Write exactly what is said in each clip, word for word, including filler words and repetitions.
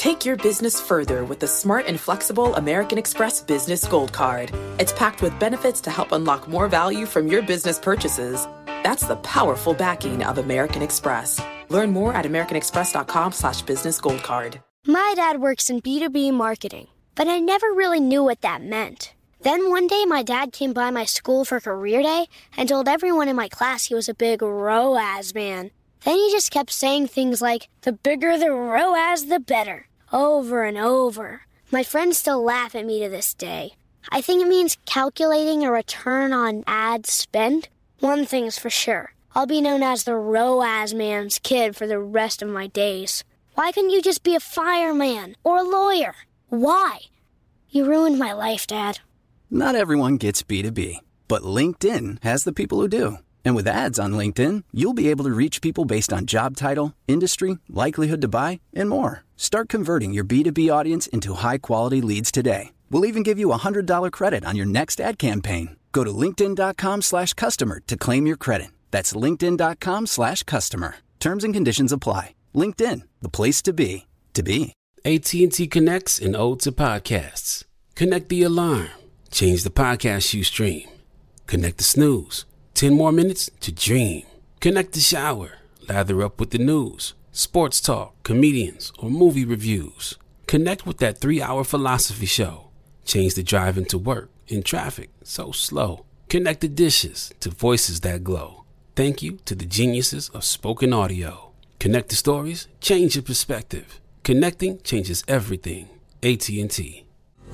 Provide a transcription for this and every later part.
Take your business further with the smart and flexible American Express Business Gold Card. It's packed with benefits to help unlock more value from your business purchases. That's the powerful backing of American Express. Learn more at americanexpress.com slash business gold card. My dad works in B two B marketing, but I never really knew what that meant. Then one day my dad came by my school for career day and told everyone in my class he was a big R O A S man. Then he just kept saying things like, the bigger the R O A S, the better, over and over. My friends still laugh at me to this day. I think it means calculating a return on ad spend. One thing's for sure, I'll be known as the R O A S man's kid for the rest of my days. Why couldn't you just be a fireman or a lawyer? Why? You ruined my life, Dad. Not everyone gets B two B, but LinkedIn has the people who do. And with ads on LinkedIn, you'll be able to reach people based on job title, industry, likelihood to buy, and more. Start converting your B two B audience into high-quality leads today. We'll even give you a one hundred dollars credit on your next ad campaign. Go to linkedin.com slash customer to claim your credit. That's linkedin.com slash customer. Terms and conditions apply. LinkedIn, the place to be, to be. A T and T connects an ode to podcasts. Connect the alarm. Change the podcast you stream. Connect the snooze. Ten more minutes to dream. Connect the shower. Lather up with the news, sports talk, comedians, or movie reviews. Connect with that three-hour philosophy show. Change the drive into work in traffic so slow. Connect the dishes to voices that glow. Thank you to the geniuses of spoken audio. Connect the stories, change your perspective. Connecting changes everything. A T and T.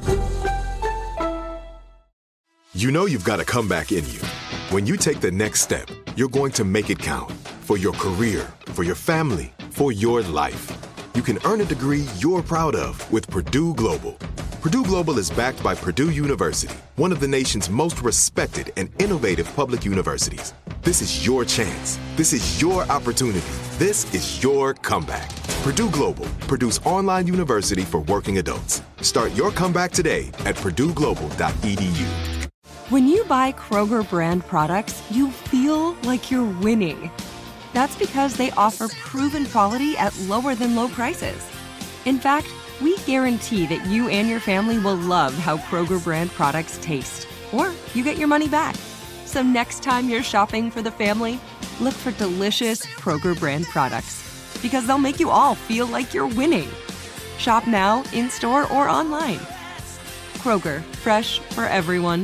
You know you've got a comeback in you. When you take the next step, you're going to make it count. For your career, for your family, for your life. You can earn a degree you're proud of with Purdue Global. Purdue Global is backed by Purdue University, one of the nation's most respected and innovative public universities. This is your chance. This is your opportunity. This is your comeback. Purdue Global, Purdue's online university for working adults. Start your comeback today at purdue global dot e d u. When you buy Kroger brand products, you feel like you're winning. That's because they offer proven quality at lower than low prices. In fact, we guarantee that you and your family will love how Kroger brand products taste, or you get your money back. So next time you're shopping for the family, look for delicious Kroger brand products, because they'll make you all feel like you're winning. Shop now, in-store, or online. Kroger, fresh for everyone.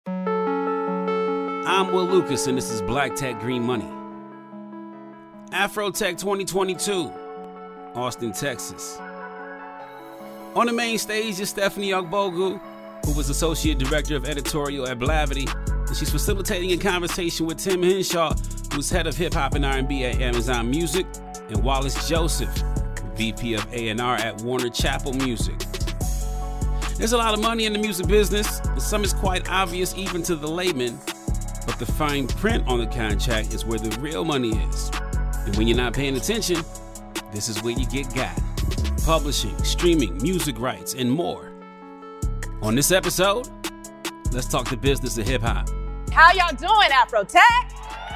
I'm Will Lucas, and this is Black Tech Green Money. Afrotech twenty twenty-two, Austin, Texas. On the main stage is Stephanie Ogbogu, who was Associate Director of Editorial at Blavity, and she's facilitating a conversation with Tim Henshaw, who's Head of Hip Hop and R and B at Amazon Music, and Wallace Joseph, V P of A and R at Warner Chappell Music. There's a lot of money in the music business, and some is quite obvious even to the layman, but the fine print on the contract is where the real money is. And when you're not paying attention, this is where you get got. Publishing, streaming, music rights, and more. On this episode, let's talk the business of hip-hop. How y'all doing, Afrotech?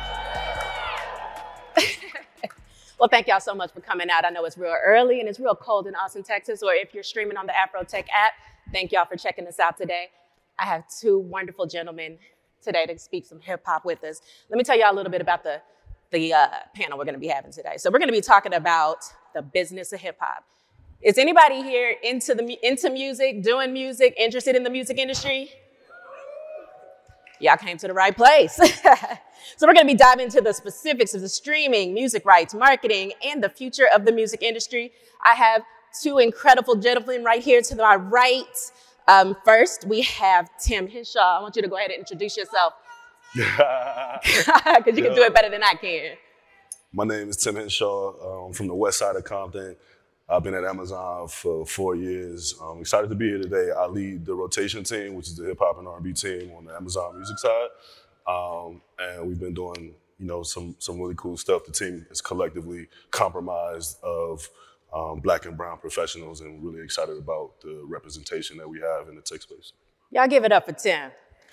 Well, thank y'all so much for coming out. I know it's real early and it's real cold in Austin, Texas, or if you're streaming on the Afrotech app, thank y'all for checking us out today. I have two wonderful gentlemen today to speak some hip-hop with us. Let me tell y'all a little bit about the, the uh, panel we're gonna be having today. So we're gonna be talking about the business of hip-hop. Is anybody here into the into music, doing music, interested in the music industry? Y'all came to the right place. So we're gonna be diving into the specifics of the streaming, music rights, marketing, and the future of the music industry. I have two incredible gentlemen right here to my right. Um, first, we have Tim Henshaw. I want you to go ahead and introduce yourself. Because you yeah. can do it better than I can. My name is Tim Henshaw. I'm from the west side of Compton. I've been at Amazon for four years. I'm excited to be here today. I lead the rotation team, which is the hip hop and R and B team on the Amazon music side. Um, and we've been doing, you know, some some really cool stuff. The team is collectively comprised of um, black and brown professionals, and really excited about the representation that we have in the tech space. Y'all give it up for Tim.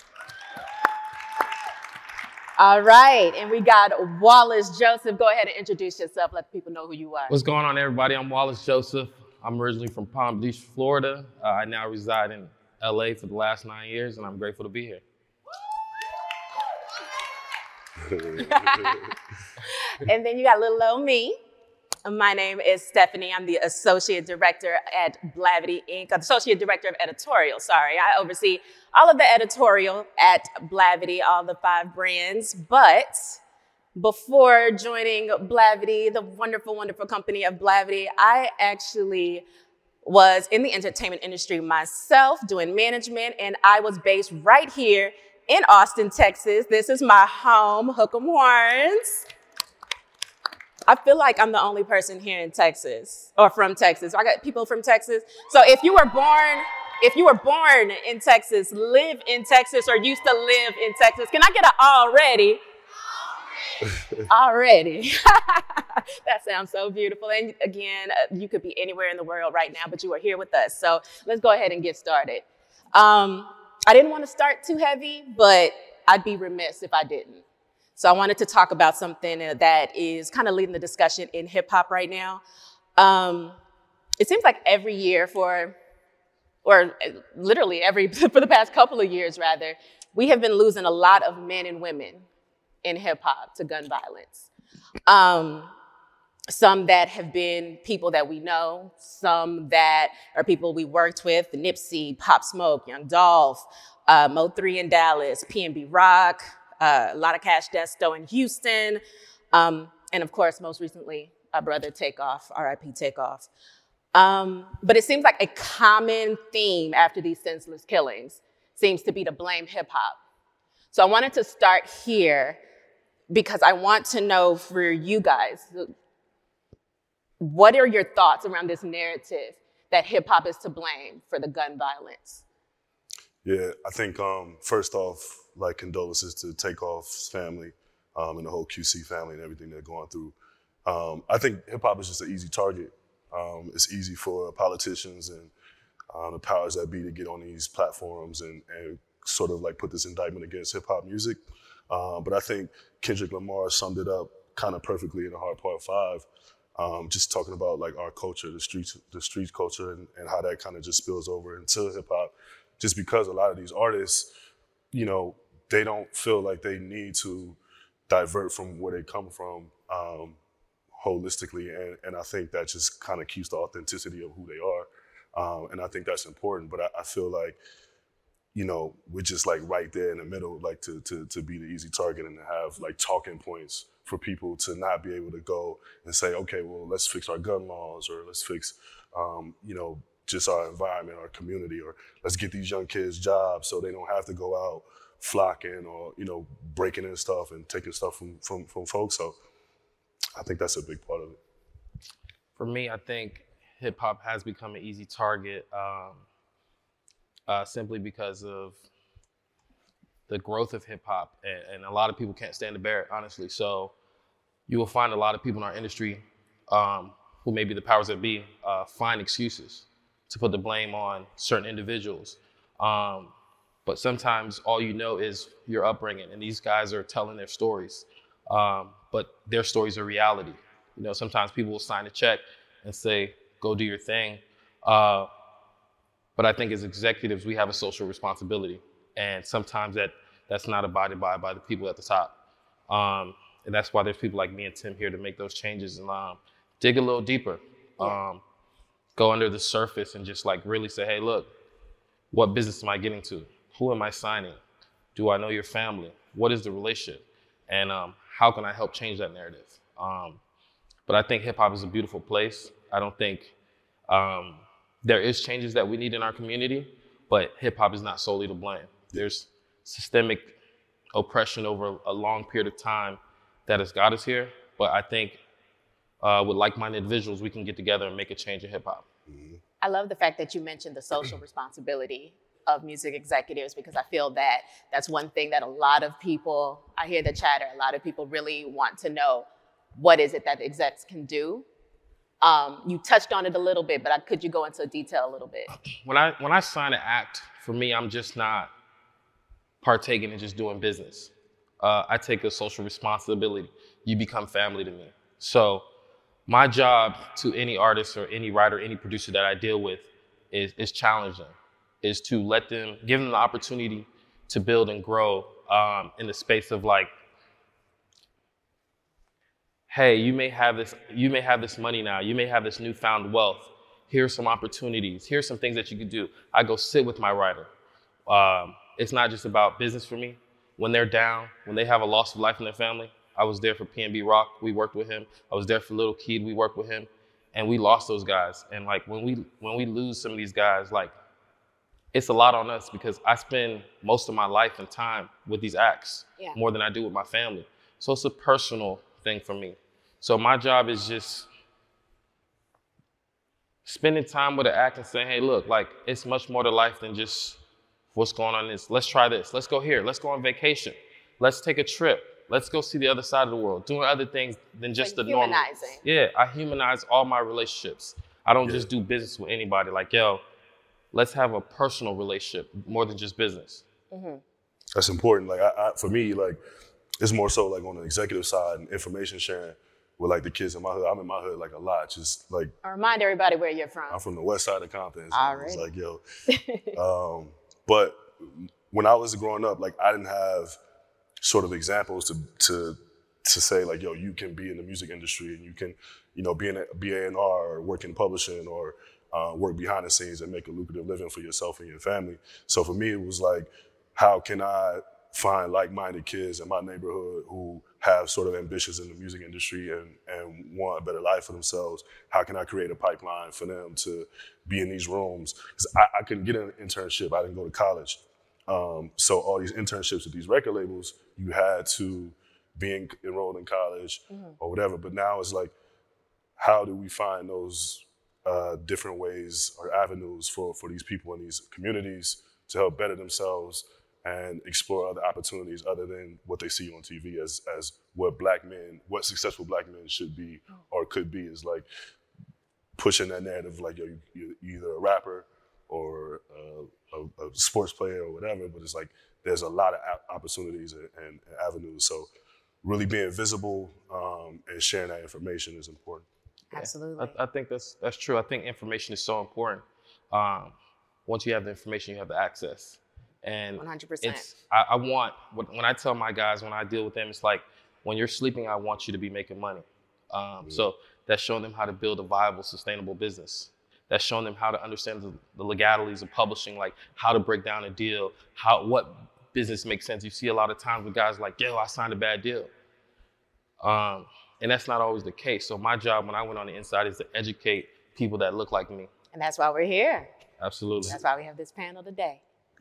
All right, and we got Wallace Joseph. Go ahead and introduce yourself. Let people know who you are. What's going on, everybody? I'm Wallace Joseph. I'm originally from Palm Beach, Florida. Uh, I now reside in L A for the last nine years, and I'm grateful to be here. And then you got little old me. My name is Stephanie. I'm the Associate Director at Blavity Incorporated, Associate Director of Editorial, sorry. I oversee all of the editorial at Blavity, all the five brands. But before joining Blavity, the wonderful, wonderful company of Blavity, I actually was in the entertainment industry myself, doing management, and I was based right here in Austin, Texas. This is my home, Hook 'em Horns. I feel like I'm the only person here in Texas, or from Texas. I got people from Texas. So if you were born, if you were born in Texas, live in Texas, or used to live in Texas, can I get an already? Already. That sounds so beautiful. And again, you could be anywhere in the world right now, but you are here with us. So let's go ahead and get started. Um, I didn't want to start too heavy, but I'd be remiss if I didn't. So I wanted to talk about something that is kind of leading the discussion in hip hop right now. Um, it seems like every year for, or literally every, for the past couple of years rather, we have been losing a lot of men and women in hip hop to gun violence. Um, some that have been people that we know, some that are people we worked with, Nipsey, Pop Smoke, Young Dolph, uh, Mo three in Dallas, P N B Rock, uh, a lot of Cash Desto in Houston, um, and of course, most recently, our brother Takeoff, R I P Takeoff. Um, but it seems like a common theme after these senseless killings seems to be to blame hip hop. So I wanted to start here because I want to know for you guys, what are your thoughts around this narrative that hip hop is to blame for the gun violence? Yeah, I think um, first off, like condolences to Takeoff's family um, and the whole Q C family and everything they're going through. Um, I think hip hop is just an easy target. Um, it's easy for politicians and uh, the powers that be to get on these platforms and, and sort of like put this indictment against hip hop music. Um, but I think Kendrick Lamar summed it up kind of perfectly in the Hard Part Five, um, just talking about like our culture, the streets, the street culture, and, and how that kind of just spills over into hip hop. Just because a lot of these artists, you know, they don't feel like they need to divert from where they come from um, holistically, and, and I think that just kind of keeps the authenticity of who they are, um, and I think that's important. But I, I feel like, you know, we're just like right there in the middle, like to to to be the easy target and to have like talking points for people to not be able to go and say, okay, well, let's fix our gun laws, or let's fix, um, you know, just our environment, our community, or let's get these young kids jobs so they don't have to go out flocking or, you know, breaking in stuff and taking stuff from from from folks. So I think that's a big part of it. For me, I think hip hop has become an easy target. Um, Uh, simply because of the growth of hip hop, and, and a lot of people can't stand to bear it, honestly. So you will find a lot of people in our industry um, who may be the powers that be uh, find excuses to put the blame on certain individuals. Um, but sometimes all you know is your upbringing, and these guys are telling their stories, um, but their stories are reality. You know, sometimes people will sign a check and say, go do your thing. Uh, But I think as executives, we have a social responsibility. And sometimes that, that's not abided by by the people at the top. Um, and that's why there's people like me and Tim here to make those changes and um, dig a little deeper. Um, go under the surface and just like really say, hey, look, what business am I getting to? Who am I signing? Do I know your family? What is the relationship? And um, how can I help change that narrative? Um, but I think hip hop is a beautiful place. I don't think, um, there is changes that we need in our community, but hip hop is not solely to blame. There's systemic oppression over a long period of time that has got us here. But I think uh, with like-minded individuals, we can get together and make a change in hip hop. Mm-hmm. I love the fact that you mentioned the social responsibility of music executives, because I feel that that's one thing that a lot of people, I hear the chatter, a lot of people really want to know, what is it that the execs can do? Um, you touched on it a little bit, but I, could you go into detail a little bit? When I when I sign an act, for me, I'm just not partaking in just doing business. Uh, I take a social responsibility. You become family to me. So my job to any artist or any writer, any producer that I deal with is, is challenge them, is to let them, give them the opportunity to build and grow um, in the space of like, hey, you may have this, you may have this money now, you may have this newfound wealth. Here's some opportunities. Here's some things that you could do. I go sit with my writer. Um, it's not just about business for me. When they're down, when they have a loss of life in their family, I was there for P N B Rock. We worked with him. I was there for Lil Keed. We worked with him, and we lost those guys. And like when we when we lose some of these guys, like it's a lot on us because I spend most of my life and time with these acts yeah. more than I do with my family. So it's a personal thing for me. So my job is just spending time with an act and saying, hey, look, like it's much more to life than just what's going on in this. Let's try this. Let's go here. Let's go on vacation. Let's take a trip. Let's go see the other side of the world, doing other things than just like the normal. Humanizing. Yeah, I humanize all my relationships. I don't yeah. just do business with anybody. Like, yo, let's have a personal relationship more than just business. Mm-hmm. That's important. Like, I, I, for me, like, it's more so like on the executive side and information sharing with like the kids in my hood. I'm in my hood like a lot. Just like. I'll remind everybody where you're from. I'm from the west side of Compton. So all right. It's like, yo. um, but when I was growing up, like, I didn't have sort of examples to to to say like, yo, you can be in the music industry and you can, you know, be in a, be A and R or work in publishing or uh, work behind the scenes and make a lucrative living for yourself and your family. So for me, it was like, how can I find like-minded kids in my neighborhood who have sort of ambitions in the music industry and, and want a better life for themselves? How can I create a pipeline for them to be in these rooms? Because I, I couldn't get an internship. I didn't go to college. Um, so all these internships at these record labels, you had to be in, enrolled in college mm-hmm. or whatever. But now it's like, how do we find those uh, different ways or avenues for, for these people in these communities to help better themselves and explore other opportunities other than what they see on T V as as what black men, what successful black men should be or could be, is like pushing that narrative like, yo, you're either a rapper or uh, a, a sports player or whatever, but it's like there's a lot of opportunities and, and avenues. So really being visible um, and sharing that information is important. Absolutely. I, I think that's that's true. I think information is so important. Um, once you have the information, you have the access. And one hundred percent. It's, I, I want, when I tell my guys, when I deal with them, it's like, when you're sleeping, I want you to be making money. Um, mm-hmm. So that's showing them how to build a viable, sustainable business. That's showing them how to understand the, the legalities of publishing, like how to break down a deal, how what business makes sense. You see a lot of times with guys like, yo, I signed a bad deal. Um, and that's not always the case. So my job when I went on the inside is to educate people that look like me. And that's why we're here. Absolutely. That's why we have this panel today.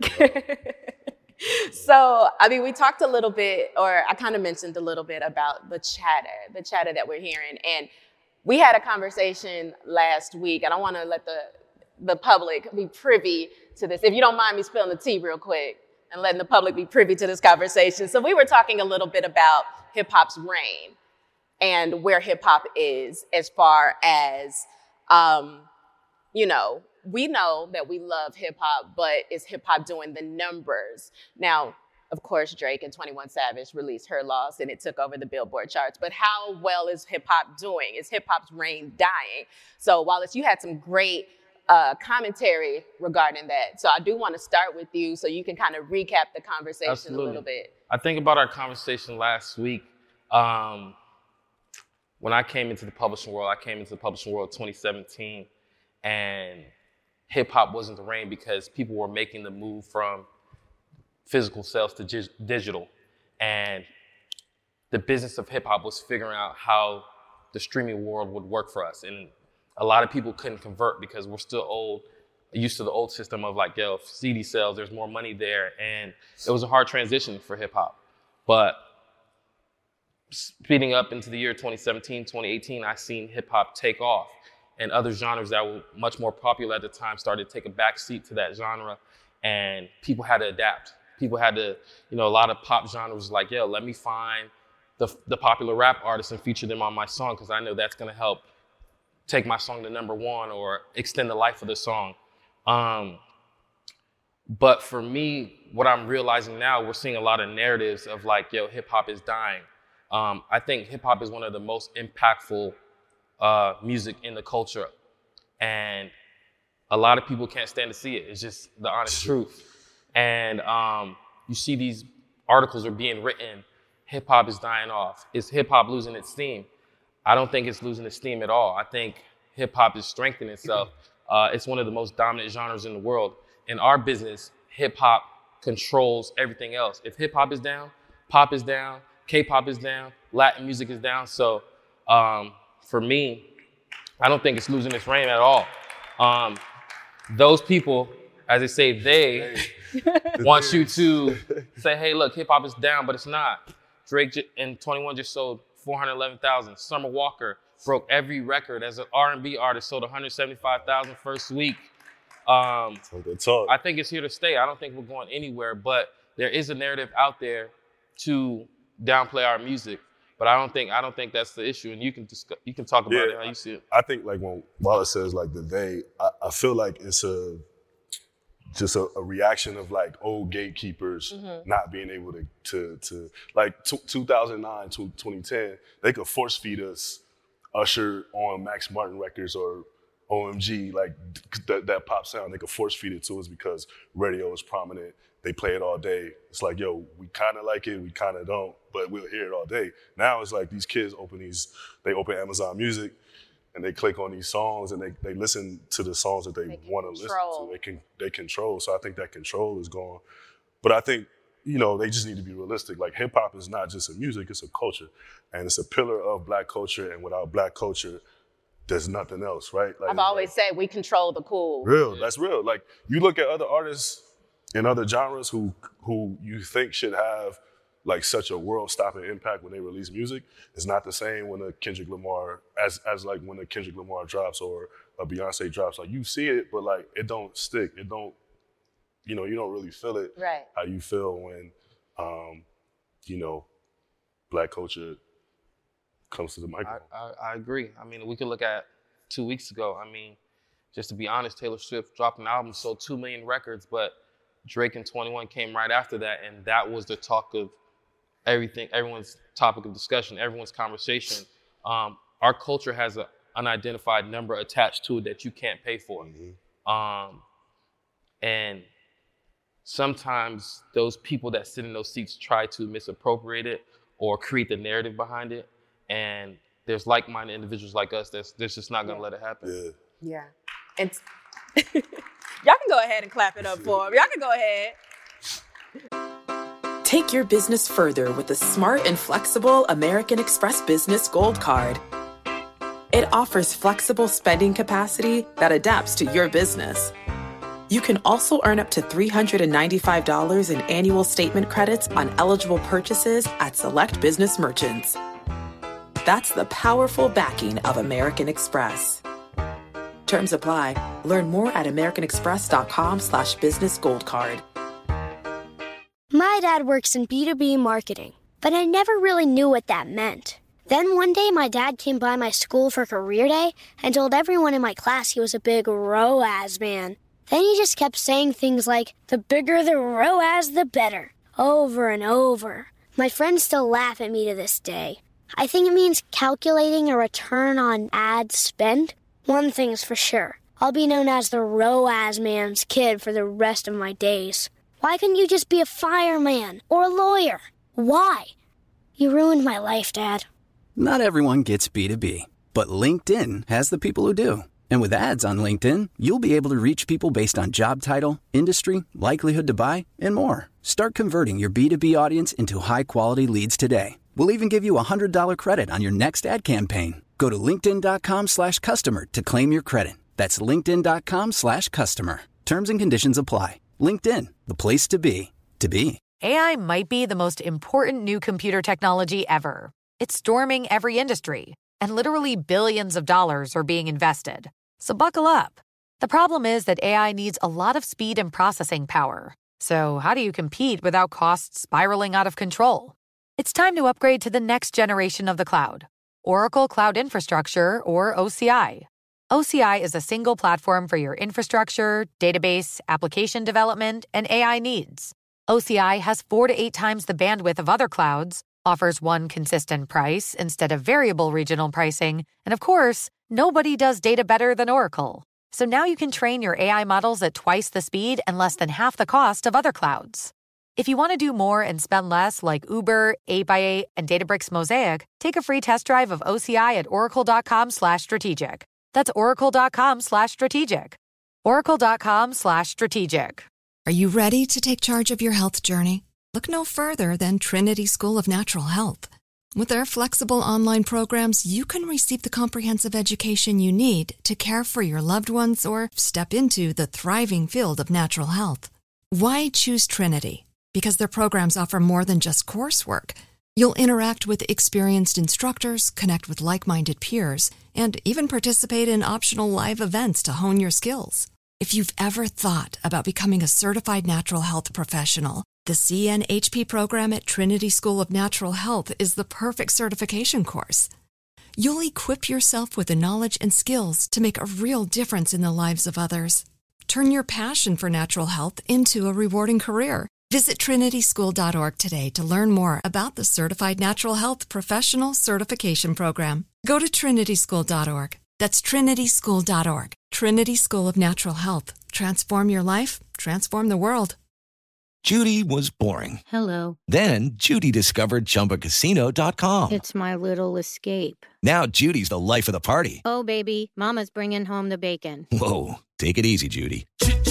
So, I mean, we talked a little bit, or I kind of mentioned a little bit about the chatter, the chatter that we're hearing. And we had a conversation last week. I don't want to let the, the public be privy to this. If you don't mind me spilling the tea real quick and letting the public be privy to this conversation. So we were talking a little bit about hip hop's reign and where hip hop is as far as, um, you know, we know that we love hip hop, but is hip hop doing the numbers? Now, of course, Drake and twenty-one Savage released Her Loss and it took over the Billboard charts. But how well is hip hop doing? Is hip hop's reign dying? So Wallace, you had some great uh, commentary regarding that. So I do want to start with you so you can kind of recap the conversation Absolutely. a little bit. I think about our conversation last week. Um, when I came into the publishing world, I came into the publishing world in twenty seventeen, and hip hop wasn't the reign because people were making the move from physical sales to gi- digital. And the business of hip hop was figuring out how the streaming world would work for us. And a lot of people couldn't convert because we're still old, used to the old system of like, yo, C D sales, there's more money there. And it was a hard transition for hip hop. But speeding up into the year twenty seventeen, twenty eighteen, I seen hip hop take off. And other genres that were much more popular at the time started to take a back seat to that genre. And people had to adapt. People had to, you know, a lot of pop genres like, yo, let me find the, the popular rap artists and feature them on my song because I know that's going to help take my song to number one or extend the life of the song. Um, but for me, what I'm realizing now, we're seeing a lot of narratives of like, yo, hip hop is dying. Um, I think hip hop is one of the most impactful uh, music in the culture. And a lot of people can't stand to see it. It's just the honest truth. And um, you see these articles are being written, hip hop is dying off. Is hip hop losing its steam? I don't think it's losing its steam at all. I think hip hop is strengthening itself. Uh, it's one of the most dominant genres in the world. In our business, hip hop controls everything else. If hip hop is down, pop is down, K-pop is down, Latin music is down. So um, for me, I don't think it's losing its reign at all. Um, those people, as they say, they want you to say, hey, look, hip hop is down, but it's not. Drake and twenty-one just sold four hundred eleven thousand. Summer Walker broke every record as an R and B artist, sold one hundred seventy-five thousand first week. Um, I think it's here to stay. I don't think we're going anywhere, but there is a narrative out there to downplay our music. But I don't think I don't think that's the issue, and you can discuss, you can talk about yeah, it how you see it. I think like when Wallace says like the they, I, I feel like it's a just a, a reaction of like old gatekeepers mm-hmm. not being able to to to like t- two thousand nine to twenty ten, they could force feed us Usher on Max Martin records or O M G, like th- that pop sound. They could force feed it to us because radio is prominent. They play it all day. It's like, yo, we kind of like it, we kind of don't, but we'll hear it all day. Now it's like these kids open these, they open Amazon Music and they click on these songs and they, they listen to the songs that they, they want to listen to. They can they control. So I think that control is gone. But I think, you know, they just need to be realistic. Like hip hop is not just a music, it's a culture. And it's a pillar of black culture. And without black culture, there's nothing else, right? Like, I've always like, said we control the cool. Real, that's real. Like you look at other artists in other genres who who you think should have like such a world-stopping impact when they release music. It's not the same when a Kendrick Lamar, as as like when a Kendrick Lamar drops or a Beyonce drops. Like you see it, but like it don't stick. It don't, you know, you don't really feel it. Right. How you feel when, um, you know, black culture comes to the microphone. I, I, I agree. I mean, we could look at two weeks ago. I mean, just to be honest, Taylor Swift dropped an album, sold two million records, but Drake and twenty-one came right after that, and that was the talk of everything, everyone's topic of discussion, everyone's conversation. Um, our culture has an unidentified number attached to it that you can't pay for. Mm-hmm. Um, and sometimes those people that sit in those seats try to misappropriate it or create the narrative behind it. And there's like-minded individuals like us that's, that's just not gonna yeah. let it happen. Yeah. Yeah. And y'all can go ahead and clap it up for them. Y'all can go ahead. Take your business further with the smart and flexible American Express Business Gold Card. It offers flexible spending capacity that adapts to your business. You can also earn up to three hundred ninety-five dollars in annual statement credits on eligible purchases at select business merchants. That's the powerful backing of American Express. Terms apply. Learn more at americanexpress.com slash business gold card. My dad works in B two B marketing, but I never really knew what that meant. Then one day my dad came by my school for career day and told everyone in my class he was a big R O A S man. Then he just kept saying things like, the bigger the R O A S, the better, over and over. My friends still laugh at me to this day. I think it means calculating a return on ad spend. One thing's for sure, I'll be known as the R O A S man's kid for the rest of my days. Why couldn't you just be a fireman or a lawyer? Why? You ruined my life, Dad. Not everyone gets B two B, but LinkedIn has the people who do. And with ads on LinkedIn, you'll be able to reach people based on job title, industry, likelihood to buy, and more. Start converting your B two B audience into high-quality leads today. We'll even give you a one hundred dollars credit on your next ad campaign. Go to linkedin.com slash customer to claim your credit. That's linkedin.com slash customer. Terms and conditions apply. LinkedIn, the place to be, to be. A I might be the most important new computer technology ever. It's storming every industry, and literally billions of dollars are being invested. So buckle up. The problem is that A I needs a lot of speed and processing power. So how do you compete without costs spiraling out of control? It's time to upgrade to the next generation of the cloud, Oracle Cloud Infrastructure, or O C I. O C I is a single platform for your infrastructure, database, application development, and A I needs. O C I has four to eight times the bandwidth of other clouds, offers one consistent price instead of variable regional pricing, and of course, nobody does data better than Oracle. So now you can train your A I models at twice the speed and less than half the cost of other clouds. If you want to do more and spend less like Uber, eight by eight, and Databricks Mosaic, take a free test drive of O C I at oracle.com slash strategic. That's oracle.com slash strategic. oracle.com slash strategic. Are you ready to take charge of your health journey? Look no further than Trinity School of Natural Health. With their flexible online programs, you can receive the comprehensive education you need to care for your loved ones or step into the thriving field of natural health. Why choose Trinity? Because their programs offer more than just coursework. You'll interact with experienced instructors, connect with like-minded peers, and even participate in optional live events to hone your skills. If you've ever thought about becoming a certified natural health professional, the C N H P program at Trinity School of Natural Health is the perfect certification course. You'll equip yourself with the knowledge and skills to make a real difference in the lives of others. Turn your passion for natural health into a rewarding career. Visit trinity school dot org today to learn more about the Certified Natural Health Professional Certification Program. Go to trinity school dot org. That's trinity school dot org. Trinity School of Natural Health. Transform your life, transform the world. Judy was boring. Hello. Then Judy discovered Chumba Casino dot com. It's my little escape. Now Judy's the life of the party. Oh, baby, mama's bringing home the bacon. Whoa, take it easy, Judy.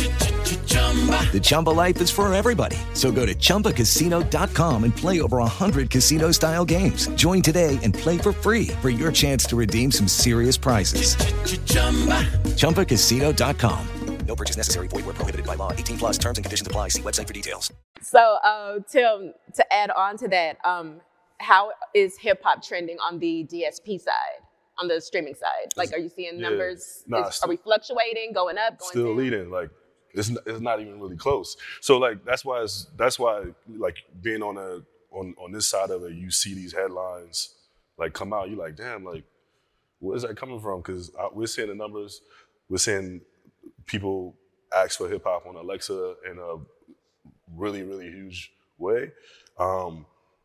The Chumba life is for everybody. So go to chumba casino dot com and play over one hundred casino-style games. Join today and play for free for your chance to redeem some serious prizes. chumba casino dot com. No purchase necessary. Void where prohibited by law. eighteen plus terms and conditions apply. See website for details. So, uh, Tim, to add on to that, um, how is hip hop trending on the D S P side, on the streaming side? Like, are you seeing yeah. numbers? Nah, is, are we fluctuating, going up, going still down? leading? Like, it's it's not even really close. So, like, that's why it's that's why like being on a on on this side of it, you see these headlines like come out. You're like, damn, like, where is that coming from? Because we're seeing the numbers. We're seeing people ask for hip hop on Alexa in a really, really huge way. Um,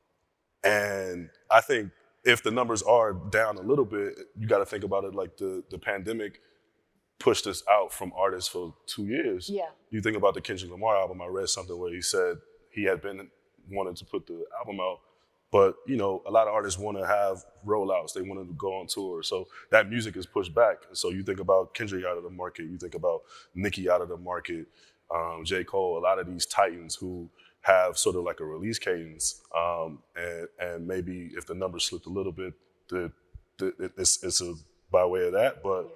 and I think if the numbers are down a little bit, you got to think about it like the, the pandemic pushed us out from artists for two years. Yeah. You think about the Kendrick Lamar album, I read something where he said he had been wanted to put the album out, but you know, a lot of artists want to have rollouts. They want to go on tour. So that music is pushed back. So you think about Kendrick out of the market. You think about Nicki out of the market, um, J. Cole, a lot of these titans who have sort of like a release cadence. Um, and, and maybe if the numbers slipped a little bit, the, the, it's, it's a, by way of that. But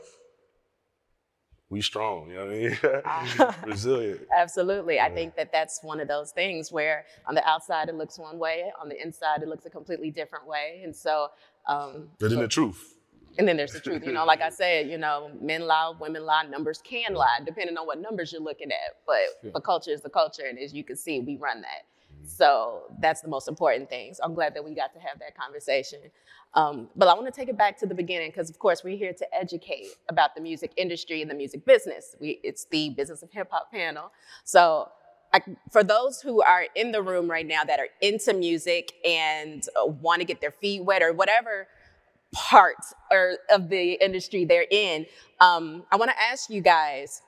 we strong, you know what I mean? Resilient. Absolutely. Yeah. I think that that's one of those things where on the outside it looks one way, on the inside it looks a completely different way. And so... Um, but then the truth. And then there's the truth. You know, like I said, you know, men lie, women lie, numbers can lie, depending on what numbers you're looking at. But yeah. The culture is the culture, and as you can see, we run that. Mm-hmm. So that's the most important thing. So I'm glad that we got to have that conversation. Um, but I want to take it back to the beginning because, of course, we're here to educate about the music industry and the music business. We, it's the Business of Hip Hop panel. So I, for those who are in the room right now that are into music and uh, want to get their feet wet or whatever part or of the industry they're in, um, I want to ask you guys,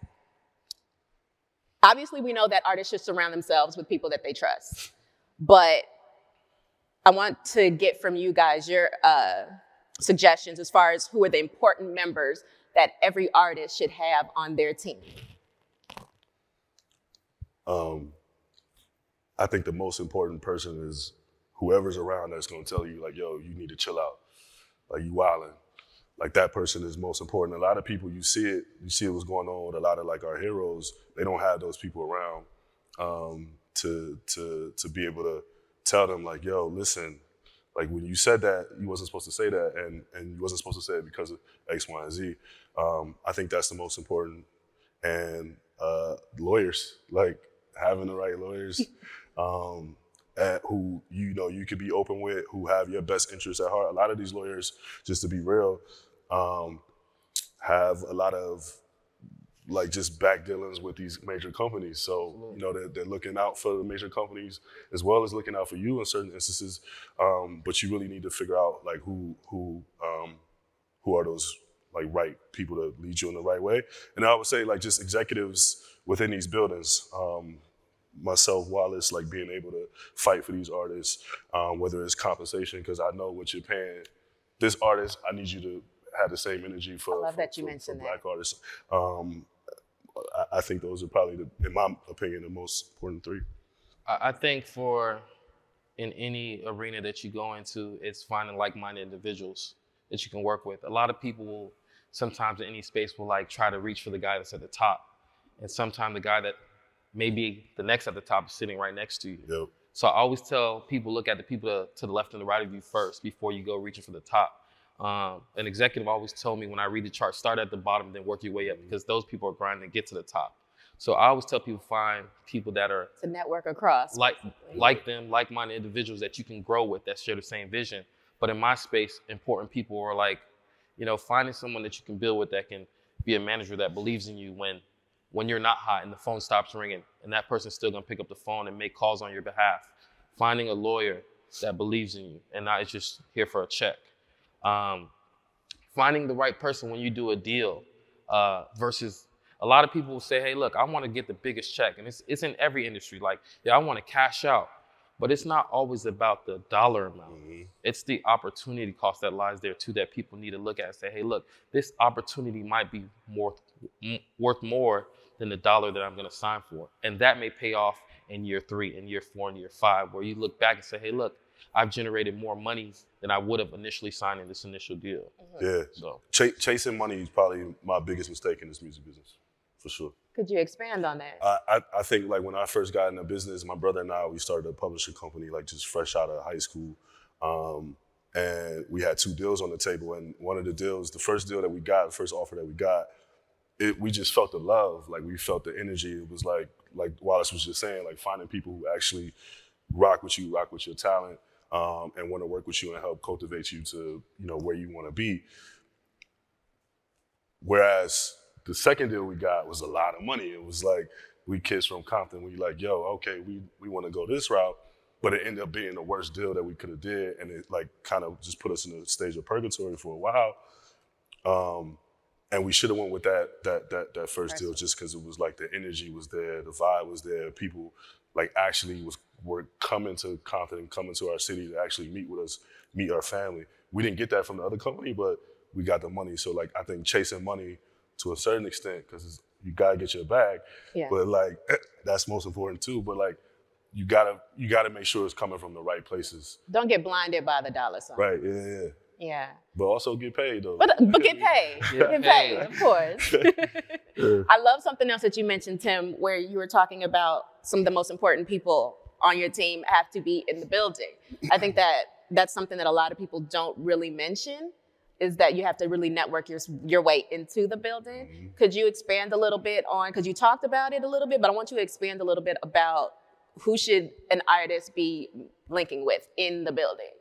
obviously we know that artists should surround themselves with people that they trust, but I want to get from you guys your uh, suggestions as far as who are the important members that every artist should have on their team. Um, I think the most important person is whoever's around that's gonna tell you like, yo, you need to chill out. Like you wildin'. Like that person is most important. A lot of people, you see it, you see what's going on with a lot of like our heroes, they don't have those people around um, to, to, to be able to tell them like, yo, listen, like when you said that, you wasn't supposed to say that and, and you wasn't supposed to say it because of X, Y, and Z. Um, I think that's the most important. And uh, lawyers, like having the right lawyers um, at who, you know, you could be open with, who have your best interests at heart. A lot of these lawyers, just to be real, um, have a lot of like just back dealings with these major companies. So, you know, they're, they're looking out for the major companies as well as looking out for you in certain instances. Um, but you really need to figure out like who who um, who are those like right people to lead you in the right way. And I would say like just executives within these buildings. Um, myself, Wallace, like being able to fight for these artists, um, whether it's compensation, because I know what you're paying this artist, I need you to have the same energy for, I love for, that you for, mentioned for that. black artists. Um, I, I think those are probably, the, in my opinion, the most important three. I think for in any arena that you go into, it's finding like-minded individuals that you can work with. A lot of people will, sometimes in any space will like try to reach for the guy that's at the top. And sometimes the guy that maybe the next at the top is sitting right next to you. Yep. So I always tell people, look at the people to, to the left and the right of you first before you go reaching for the top. Um, an executive always told me when I read the chart, start at the bottom, then work your way up, because those people are grinding to get to the top. So I always tell people, find people that are to network across. Like, like them, like-minded individuals that you can grow with, that share the same vision. But in my space, important people are like, you know, finding someone that you can build with that can be a manager that believes in you when when you're not hot and the phone stops ringing, and that person's still gonna pick up the phone and make calls on your behalf. Finding a lawyer that believes in you and not is just here for a check. Um, finding the right person when you do a deal uh, versus a lot of people will say, hey, look, I wanna get the biggest check. And it's, it's in every industry. Like, yeah, I wanna cash out. But it's not always about the dollar amount. Mm-hmm. It's the opportunity cost that lies there too that people need to look at and say, hey, look, this opportunity might be more, m- worth more than the dollar that I'm gonna sign for. And that may pay off in year three, in year four, in year five, where you look back and say, hey, look, I've generated more money than I would have initially signing this initial deal. Mm-hmm. Yeah, so Ch- chasing money is probably my biggest mistake in this music business, for sure. Could you expand on that? I, I, I think like when I first got into business, my brother and I, we started a publishing company like just fresh out of high school. Um, and we had two deals on the table. And one of the deals, the first deal that we got, the first offer that we got, it, we just felt the love. Like we felt the energy. It was like, like Wallace was just saying, like finding people who actually rock with you, rock with your talent, um, and want to work with you and help cultivate you to, you know, where you want to be. Whereas the second deal we got was a lot of money. It was like, we kids from Compton, we like, yo, okay, we, we want to go this route, but it ended up being the worst deal that we could have did, and it like kind of just put us in a stage of purgatory for a while. Um, and we should have went with that that that that first deal just because it was like the energy was there, the vibe was there, people like actually was were coming to Compton and coming to our city to actually meet with us, meet our family. We didn't get that from the other company, but we got the money. So like I think chasing money to a certain extent, because you gotta get your bag, yeah. but like that's most important too. But like you gotta you gotta make sure it's coming from the right places. Don't get blinded by the dollar sign. Right. Yeah. Yeah. Yeah. But also get paid though. But, but get paid. Get paid, of course. Yeah. I love something else that you mentioned, Tim, where you were talking about some of the most important people on your team have to be in the building. I think that that's something that a lot of people don't really mention, is that you have to really network your your way into the building. Mm-hmm. Could you expand a little bit on, because you talked about it a little bit, but I want you to expand a little bit about who should an artist be linking with in the building?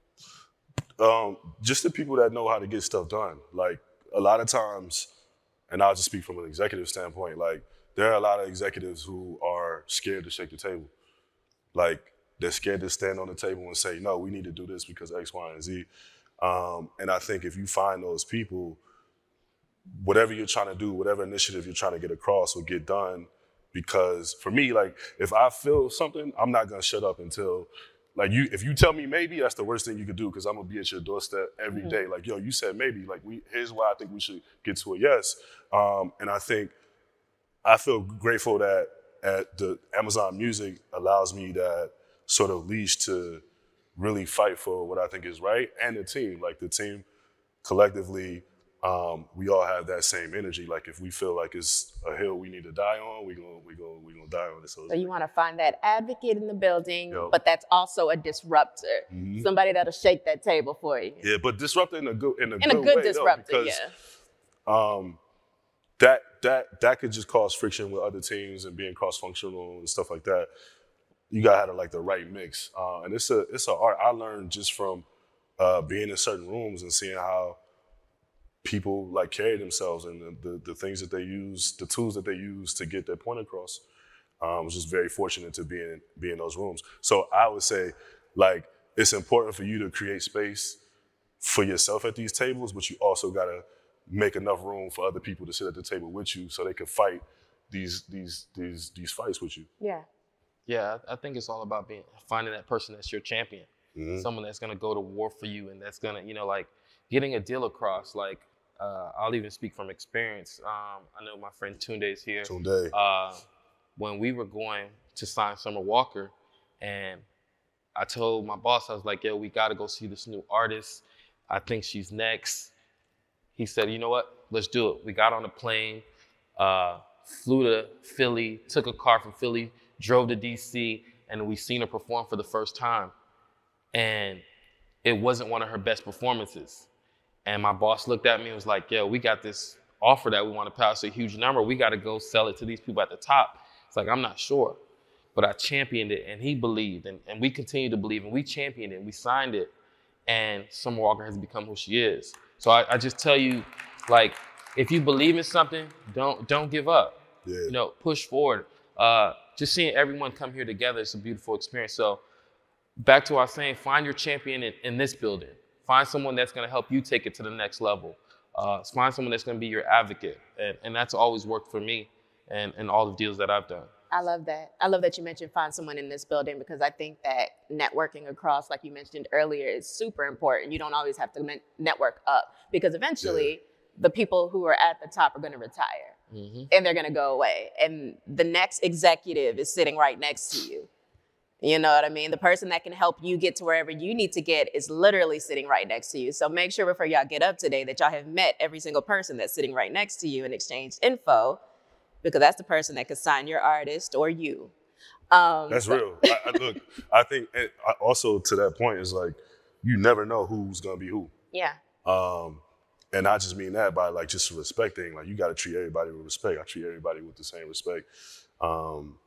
Um, just the people that know how to get stuff done. Like a lot of times, and I'll just speak from an executive standpoint, like there are a lot of executives who are scared to shake the table. Like they're scared to stand on the table and say, no, we need to do this because X, Y, and Z. Um, and I think if you find those people, whatever you're trying to do, whatever initiative you're trying to get across will get done. Because for me, like if I feel something, I'm not gonna shut up until, like you, if you tell me maybe, that's the worst thing you could do, because I'm gonna be at your doorstep every mm-hmm. day. Like, yo, you said maybe, like we, here's why I think we should get to a yes. Um, and I think, I feel grateful that at the Amazon Music allows me that sort of leash to really fight for what I think is right, and the team, like the team collectively, um, we all have that same energy. Like if we feel like it's a hill we need to die on, we gonna we gonna we gonna die on it. So, so you want to find that advocate in the building, yep. but that's also a disruptor, mm-hmm. somebody that'll shake that table for you. Yeah, but disruptor in a good in a in good, a good way, disruptor, though, because, yeah. Um, that that that could just cause friction with other teams and being cross-functional and stuff like that. You gotta have like the right mix, uh, and it's a it's a art I learned just from uh, being in certain rooms and seeing how people like carry themselves and the, the, the things that they use, the tools that they use to get their point across. Um, I was just very fortunate to be in, be in those rooms. So I would say, like, it's important for you to create space for yourself at these tables, but you also gotta make enough room for other people to sit at the table with you so they can fight these these these these fights with you. Yeah. Yeah, I think it's all about being finding that person that's your champion, mm-hmm. someone that's gonna go to war for you, and that's gonna, you know, like getting a deal across. Like, uh, I'll even speak from experience. Um, I know my friend Tunde's here. Tunde. Uh, when we were going to sign Summer Walker, and I told my boss, I was like, yo, we gotta go see this new artist. I think she's next. He said, you know what, let's do it. We got on a plane, uh, flew to Philly, took a car from Philly, drove to D C, and we seen her perform for the first time. And it wasn't one of her best performances. And my boss looked at me and was like, yo, we got this offer that we want to pass a huge number. We got to go sell it to these people at the top. It's like, I'm not sure. But I championed it, and he believed, and, and we continue to believe, and we championed it, and we signed it, and Summer Walker has become who she is. So I, I just tell you, like, if you believe in something, don't don't give up. Yeah. You know, push forward. Uh, just seeing everyone come here together is a beautiful experience. So back to our saying, find your champion in, in this building. Find someone that's going to help you take it to the next level. Uh, find someone that's going to be your advocate, and, and that's always worked for me and, and all the deals that I've done. I love that. I love that you mentioned find someone in this building, because I think that networking across, like you mentioned earlier, is super important. You don't always have to network up, because eventually yeah. the people who are at the top are going to retire mm-hmm. and they're going to go away. And the next executive is sitting right next to you. You know what I mean? The person that can help you get to wherever you need to get is literally sitting right next to you. So make sure before y'all get up today that y'all have met every single person that's sitting right next to you and exchanged info, because that's the person that could sign your artist or you. Um, that's so. real. I, I, look, I think and I also to that point is like, you never know who's gonna be who. Yeah. Um, and I just mean that by like just respecting, like you gotta treat everybody with respect. I treat everybody with the same respect. Um,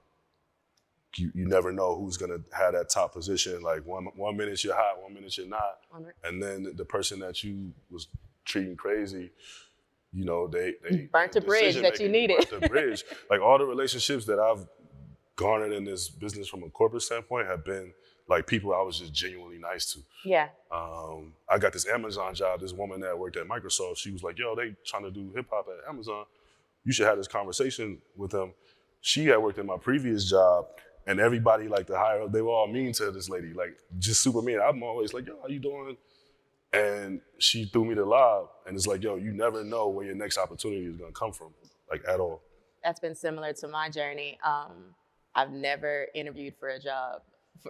you, you never know who's gonna have that top position. Like one one minute you're hot, one minute you're not. And then the person that you was treating crazy, you know, they, they burnt a bridge that you needed. Burnt a bridge. Like all the relationships that I've garnered in this business from a corporate standpoint have been like people I was just genuinely nice to. Yeah. Um, I got this Amazon job. This woman that worked at Microsoft, she was like, yo, they trying to do hip hop at Amazon. You should have this conversation with them. She had worked in my previous job, and everybody like the higher, they were all mean to this lady, like just super mean. I'm always like, yo, how you doing? And she threw me the lob, and it's like, yo, you never know where your next opportunity is gonna come from, like at all. That's been similar to my journey. Um, I've never interviewed for a job.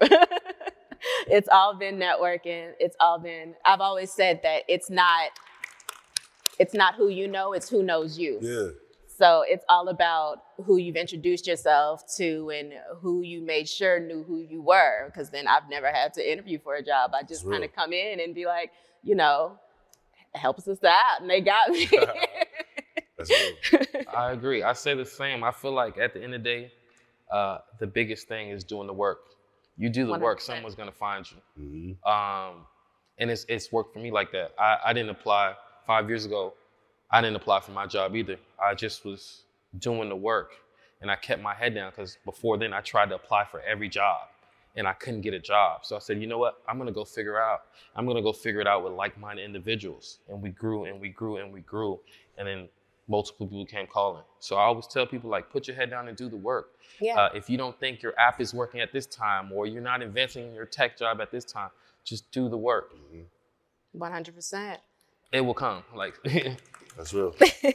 It's all been networking. It's all been, I've always said that it's not, it's not who you know, it's who knows you. Yeah. So it's all about who you've introduced yourself to and who you made sure knew who you were. Because then I've never had to interview for a job. I just kind of come in and be like, you know, help us out. And they got me. That's real. I agree. I say the same. I feel like at the end of the day, uh, the biggest thing is doing the work. You do the one hundred percent work, someone's going to find you. Mm-hmm. Um, and it's it's worked for me like that. I, I didn't apply five years ago. I didn't apply for my job either. I just was doing the work, and I kept my head down, because before then I tried to apply for every job and I couldn't get a job. So I said, you know what? I'm gonna go figure out. I'm gonna go figure it out with like-minded individuals. And we grew and we grew and we grew. And then multiple people came calling. So I always tell people, like, put your head down and do the work. Yeah. Uh, if you don't think your app is working at this time, or you're not investing in your tech job at this time, just do the work. one hundred percent. It will come. Like. That's real.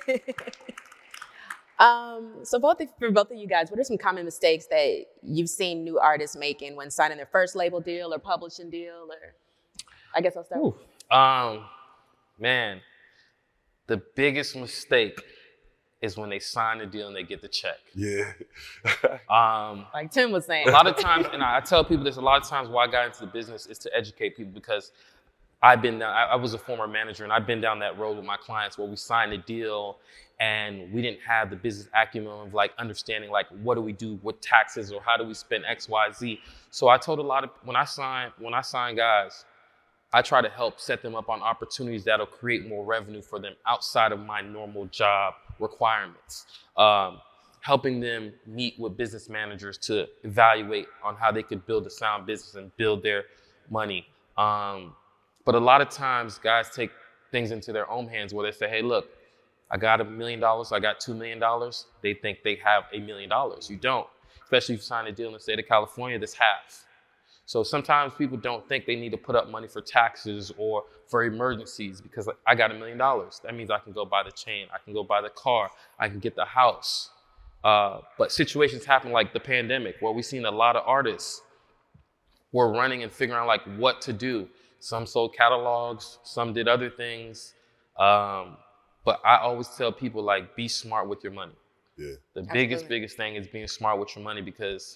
um, so both of, for both of you guys, what are some common mistakes that you've seen new artists making when signing their first label deal or publishing deal? Or I guess I'll start. Ooh. Um, man, the biggest mistake is when they sign the deal and they get the check. Yeah. um, like Tim was saying. A lot of times, and I tell people this, a lot of times why I got into the business is to educate people, because I've been down, I was a former manager, and I've been down that road with my clients where we signed a deal and we didn't have the business acumen of like understanding like what do we do with taxes or how do we spend X, Y, Z. So I told a lot of, when I sign, when I sign guys, I try to help set them up on opportunities that'll create more revenue for them outside of my normal job requirements. Um, helping them meet with business managers to evaluate on how they could build a sound business and build their money. Um, but a lot of times guys take things into their own hands where they say, hey, look, I got a million dollars, I got two million dollars. They think they have a million dollars. You don't, especially if you sign a deal in the state of California, that's half. So sometimes people don't think they need to put up money for taxes or for emergencies because I got a million dollars. That means I can go buy the chain, I can go buy the car, I can get the house. Uh, but situations happen like the pandemic where we've seen a lot of artists were running and figuring out like what to do. Some sold catalogs, some did other things. Um, but I always tell people like, be smart with your money. Yeah. The Absolutely. biggest, biggest thing is being smart with your money because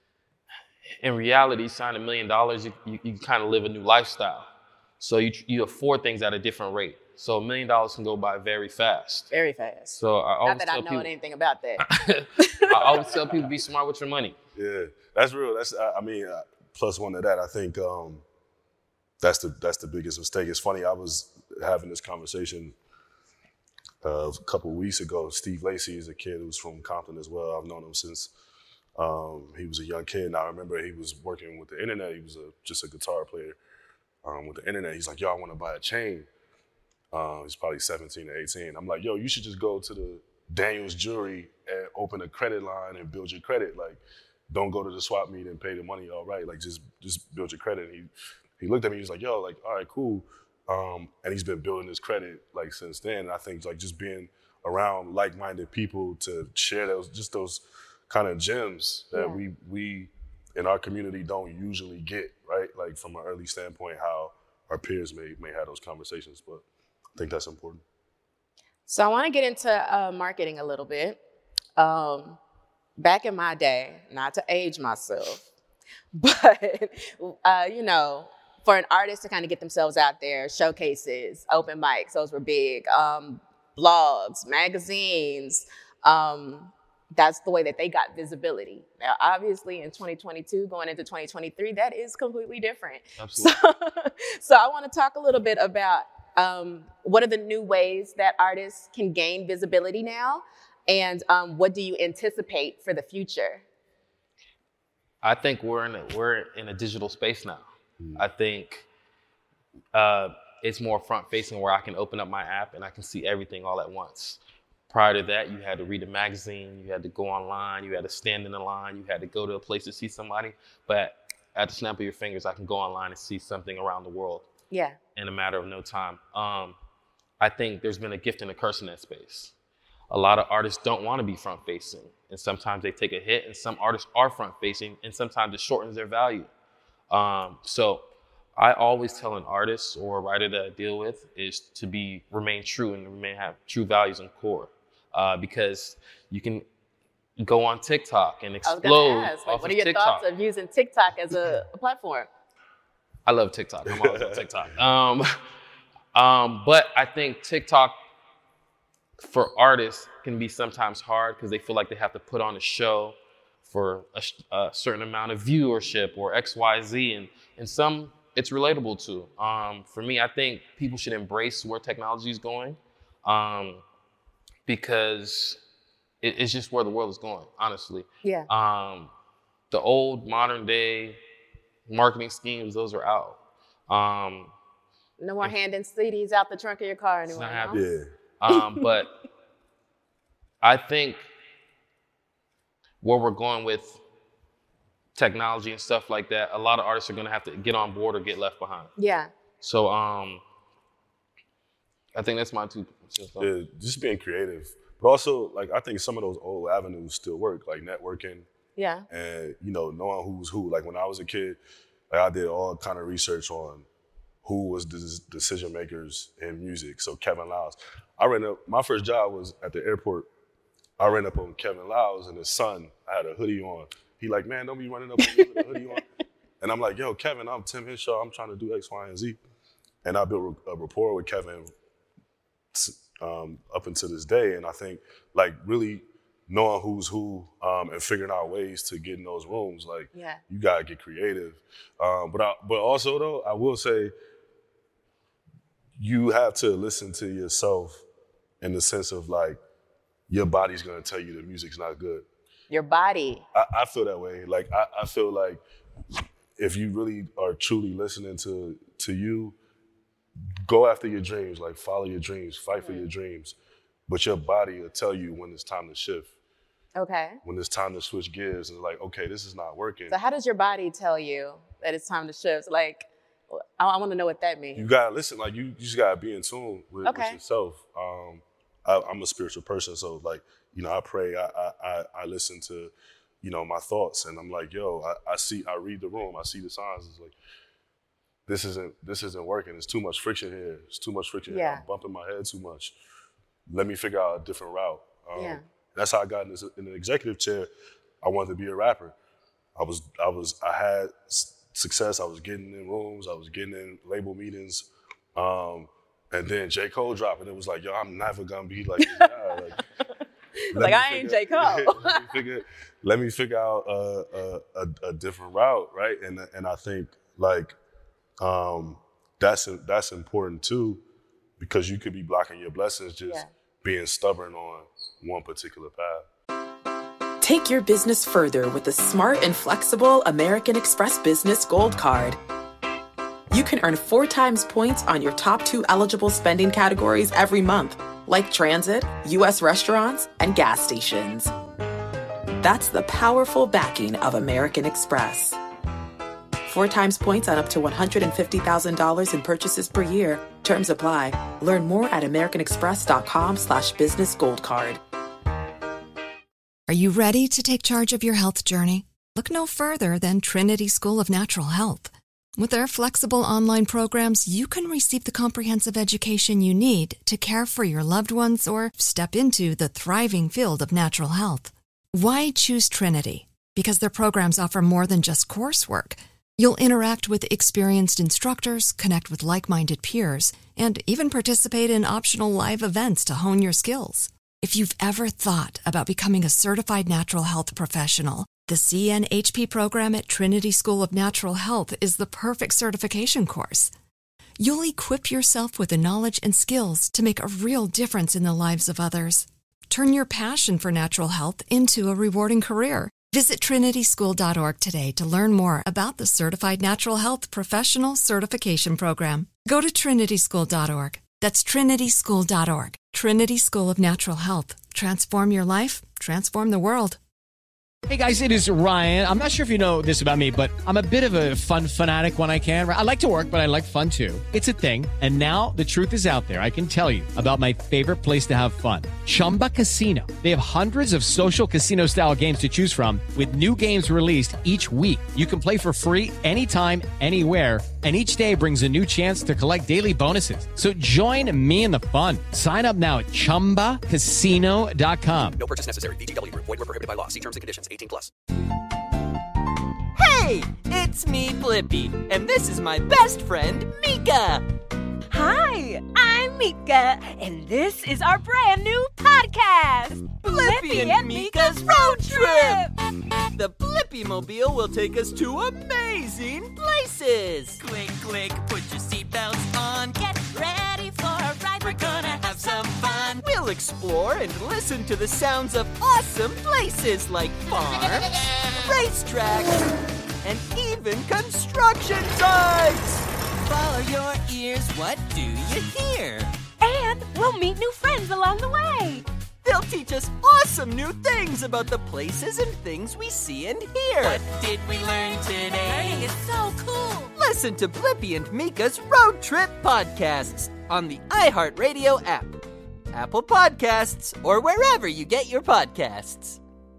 in reality, sign a million dollars, you, you, you kind of live a new lifestyle. So you, you afford things at a different rate. So a million dollars can go by very fast. Very fast. So I always Not that tell I know people, anything about that. I always tell people be smart with your money. Yeah, that's real. That's I I mean, uh, plus one to that, I think um, that's the that's the biggest mistake. It's funny. I was having this conversation uh, a couple of weeks ago. Steve Lacy is a kid who's from Compton as well. I've known him since um, he was a young kid. And I remember he was working with the internet. He was a, just a guitar player um, with the internet. He's like, yo, I want to buy a chain. Uh, he's probably seventeen or eighteen. I'm like, yo, you should just go to the Daniels Jewelry and open a credit line and build your credit. Like, don't go to the swap meet and pay the money. All right, like just just build your credit. And he he looked at me. He was like, yo, like, all right, cool. Um, and he's been building his credit like since then. And I think like just being around like-minded people to share those just those kind of gems that Yeah. we we in our community don't usually get, right? Like from an early standpoint, how our peers may may have those conversations, but I think that's important. So I want to get into uh, marketing a little bit. Um, back in my day, not to age myself, but, uh, you know, for an artist to kind of get themselves out there, showcases, open mics, those were big, um, blogs, magazines, um, that's the way that they got visibility. Now, obviously, in twenty twenty-two, going into twenty twenty-three, that is completely different. Absolutely. So, so I want to talk a little bit about um, what are the new ways that artists can gain visibility now, and um, what do you anticipate for the future? I think we're in a, we're in a digital space now. Mm. I think uh, it's more front-facing where I can open up my app and I can see everything all at once. Prior to that, you had to read a magazine, you had to go online, you had to stand in the line, you had to go to a place to see somebody. But at the snap of your fingers, I can go online and see something around the world. Yeah. In a matter of no time. Um, I think there's been a gift and a curse in that space. A lot of artists don't want to be front-facing, and sometimes they take a hit, and some artists are front-facing, and sometimes it shortens their value. Um, so I always tell an artist or a writer that I deal with is to be remain true and remain have true values and core, uh, because you can go on TikTok and explode. I was gonna ask, like, off what of are your TikTok. thoughts of using TikTok as a, a platform? I love TikTok. I'm always on TikTok. Um, um, but I think TikTok for artists can be sometimes hard because they feel like they have to put on a show for a, a certain amount of viewership or X, Y, Z. And, and some it's relatable to. Um, for me, I think people should embrace where technology is going um, because it, it's just where the world is going, honestly. Yeah. Um, the old modern day marketing schemes, those are out. Um, no more handing C Ds out the trunk of your car anymore. not No? Yeah. Um, but I think where we're going with technology and stuff like that, a lot of artists are going to have to get on board or get left behind. Yeah. So um, I think that's my two. Yeah, just being creative. But also, like, I think some of those old avenues still work, like networking. Yeah. And, you know, knowing who's who. Like, when I was a kid, like, I did all kind of research on who was the decision makers in music. So Kevin Liles. I ran up, my first job was at the airport. I ran up on Kevin Liles and his son. I had a hoodie on. He like, man, don't be running up on me with a hoodie on. And I'm like, yo, Kevin, I'm Tim Henshaw. I'm trying to do X, Y, and Z. And I built a rapport with Kevin um, up until this day. And I think, like, really knowing who's who um, and figuring out ways to get in those rooms, like, yeah. you gotta get creative. Um, but I, but also, though, I will say, you have to listen to yourself in the sense of like, your body's gonna tell you the music's not good. Your body. I, I feel that way. Like, I, I feel like if you really are truly listening to, to you, go after your dreams, like follow your dreams, fight mm-hmm. for your dreams. But your body will tell you when it's time to shift. Okay. When it's time to switch gears and like, okay, this is not working. So how does your body tell you that it's time to shift? Like, I, I want to know what that means. You gotta listen, like you, you just gotta be in tune with, okay. with yourself. Um, I, I'm a spiritual person, so like, you know, I pray, I, I, I listen to, you know, my thoughts, and I'm like, yo, I, I see, I read the room, I see the signs. It's like, this isn't, this isn't working. There's too much friction here. It's too much friction yeah. here. I'm bumping my head too much. Let me figure out a different route. Um, yeah. That's how I got in, this, in the executive chair. I wanted to be a rapper. I was, I was, I had success. I was getting in rooms. I was getting in label meetings. Um, and then J. Cole dropped, and it was like, yo, I'm never gonna be like this guy. Like, like I ain't J. Cole. let, me figure, let me figure out a, a, a different route, right? And and I think like um, that's that's important too, because you could be blocking your blessings just yeah. being stubborn on one particular path. Take your business further with the smart and flexible American Express Business Gold Card. You can earn four times points on your top two eligible spending categories every month, like transit, U S restaurants, and gas stations. That's the powerful backing of American Express. Four times points on up to one hundred fifty thousand dollars in purchases per year. Terms apply. Learn more at americanexpress.com slash business gold card. Are you ready to take charge of your health journey? Look no further than Trinity School of Natural Health. With their flexible online programs, you can receive the comprehensive education you need to care for your loved ones or step into the thriving field of natural health. Why choose Trinity? Because their programs offer more than just coursework. You'll interact with experienced instructors, connect with like-minded peers, and even participate in optional live events to hone your skills. If you've ever thought about becoming a certified natural health professional, the C N H P program at Trinity School of Natural Health is the perfect certification course. You'll equip yourself with the knowledge and skills to make a real difference in the lives of others. Turn your passion for natural health into a rewarding career. Visit trinity school dot org today to learn more about the Certified Natural Health Professional Certification Program. Go to trinity school dot org. That's trinity school dot org. Trinity School of Natural Health. Transform your life, transform the world. Hey guys, it is Ryan. I'm not sure if you know this about me, but I'm a bit of a fun fanatic when I can. I like to work, but I like fun too. It's a thing. And now the truth is out there. I can tell you about my favorite place to have fun. Chumba Casino. They have hundreds of social casino style games to choose from with new games released each week. You can play for free anytime, anywhere. And each day brings a new chance to collect daily bonuses. So join me in the fun. Sign up now at chumba casino dot com. No purchase necessary. V G W. Void where prohibited by law. See terms and conditions. eighteen plus. Hey, it's me, Blippi, and this is my best friend, Mika. Hi, I'm Mika, and this is our brand new podcast, Blippi and, and Mika's Road Trip. The Blippi Mobile will take us to amazing places. Click, click, put your seatbelts on. Get ready for a ride. We're gonna have some fun. We'll explore and listen to the sounds of awesome places like farms, racetracks, and even construction sites. Follow your ears, what do you hear? And we'll meet new friends along the way. They'll teach us awesome new things about the places and things we see and hear. What did we learn today? It's so cool. Listen to Blippi and Mika's Road Trip podcasts on the iHeartRadio app, Apple Podcasts, or wherever you get your podcasts.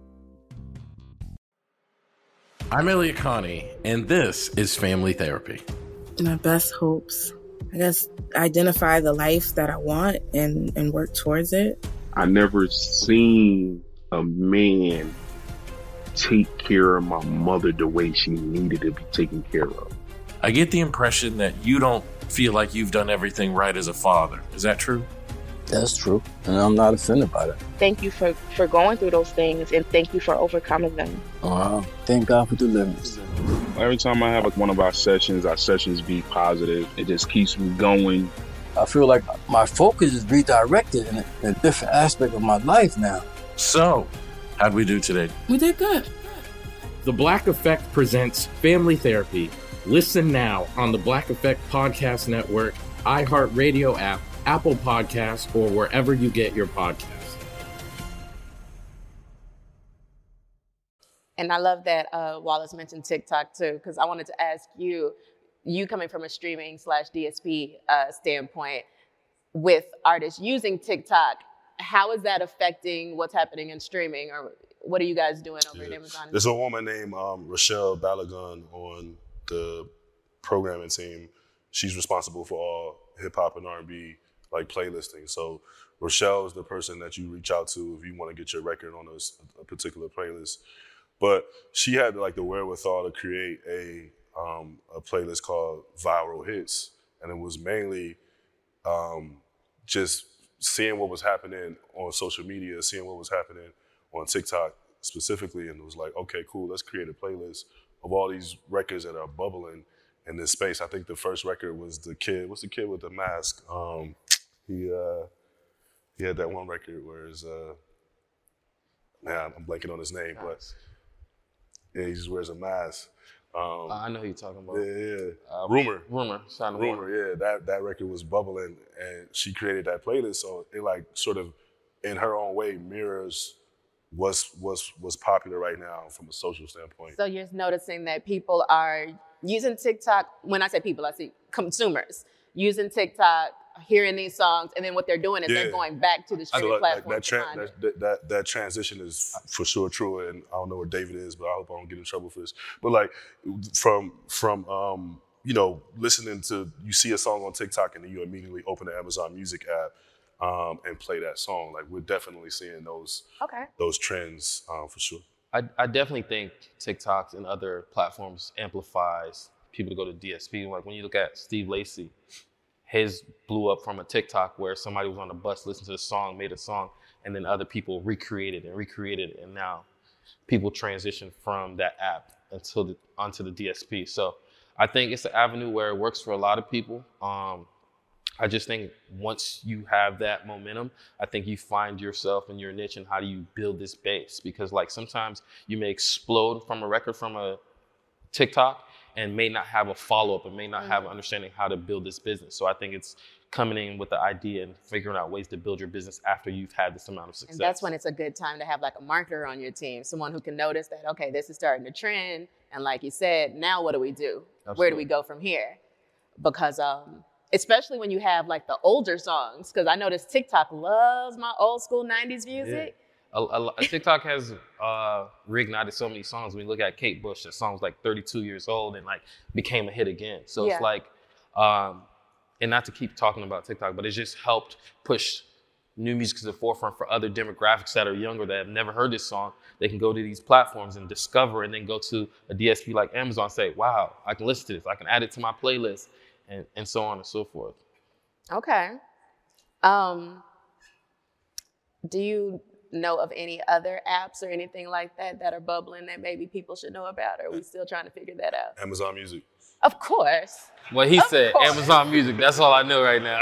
I'm Elliot Connie, and this is Family Therapy. My best hopes, I guess, identify the life that I want and, and work towards it. I never seen a man take care of my mother the way she needed to be taken care of. I get the impression that you don't feel like you've done everything right as a father. Is that true? That's true, and I'm not offended by that. Thank you for, for going through those things, and thank you for overcoming them. Wow. Thank God for deliverance. Every time I have like one of our sessions, our sessions be positive. It just keeps me going. I feel like my focus is redirected in a, in a different aspect of my life now. So, how'd we do today? We did good. The Black Effect presents Family Therapy. Listen now on the Black Effect Podcast Network, iHeartRadio app, Apple Podcasts, or wherever you get your podcasts. And I love that uh, Wallace mentioned TikTok too, because I wanted to ask you, you coming from a streaming slash D S P uh, standpoint, with artists using TikTok, how is that affecting what's happening in streaming, or what are you guys doing over yeah. at Amazon? There's a woman named um, Rochelle Balagon on the programming team. She's responsible for all hip hop and R and B like playlisting. So Rochelle is the person that you reach out to if you want to get your record on a, a particular playlist. But she had like the wherewithal to create a um, a playlist called Viral Hits, and it was mainly um, just seeing what was happening on social media, seeing what was happening on TikTok specifically, and it was like, okay, cool, let's create a playlist of all these records that are bubbling in this space. I think the first record was the kid, what's the kid with the mask? Um, he uh, he had that one record where it's, uh, man, I'm blanking on his name, but yeah, he just wears a mask. Um, uh, I know who you're talking about. Yeah, yeah. Uh, Rumor. Rumor. Rumor, Rumor, yeah. That that record was bubbling, and she created that playlist, so it like sort of, in her own way, mirrors what's what's what's popular right now from a social standpoint. So you're noticing that people are using TikTok. When I say people, I see consumers using TikTok, hearing these songs, and then what they're doing is yeah. they're going back to the streaming so, like, platform. Like that, tra- that, that, that that transition is for sure true, and I don't know where David is, but I hope I don't get in trouble for this. But like from from um, you know, listening to, you see a song on TikTok and then you immediately open the Amazon Music app um, and play that song. Like we're definitely seeing those okay. those trends um, for sure. I, I definitely think TikToks and other platforms amplifies people to go to D S P. Like when you look at Steve Lacy, his blew up from a TikTok where somebody was on the bus, listened to the song, made a song, and then other people recreated and recreated it, and now people transition from that app until the, onto the D S P. So I think it's an avenue where it works for a lot of people. Um, I just think once you have that momentum, I think you find yourself in your niche and how do you build this base? Because like sometimes you may explode from a record from a TikTok and may not have a follow-up and may not have an understanding how to build this business. So I think it's coming in with the idea and figuring out ways to build your business after you've had this amount of success. And that's when it's a good time to have like a marketer on your team, someone who can notice that, okay, this is starting to trend. And like you said, now what do we do? Absolutely. Where do we go from here? Because um, especially when you have like the older songs, because I noticed TikTok loves my old school nineties music. Yeah. A, a, TikTok has uh, reignited so many songs. When you look at Kate Bush, that song's like thirty-two years old and like became a hit again. So yeah. it's like, um, and not to keep talking about TikTok, but it's just helped push new music to the forefront for other demographics that are younger that have never heard this song. They can go to these platforms and discover, and then go to a D S P like Amazon and say, wow, I can listen to this. I can add it to my playlist, and, and so on and so forth. Okay. Um, do you know of any other apps or anything like that that are bubbling that maybe people should know about, or are we still trying to figure that out? Amazon Music. Of course. Well, he of said course. Amazon Music. That's all I know right now.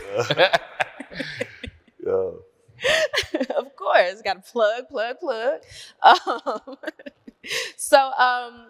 Yeah. Of course. Got to plug, plug, plug. Um, so um,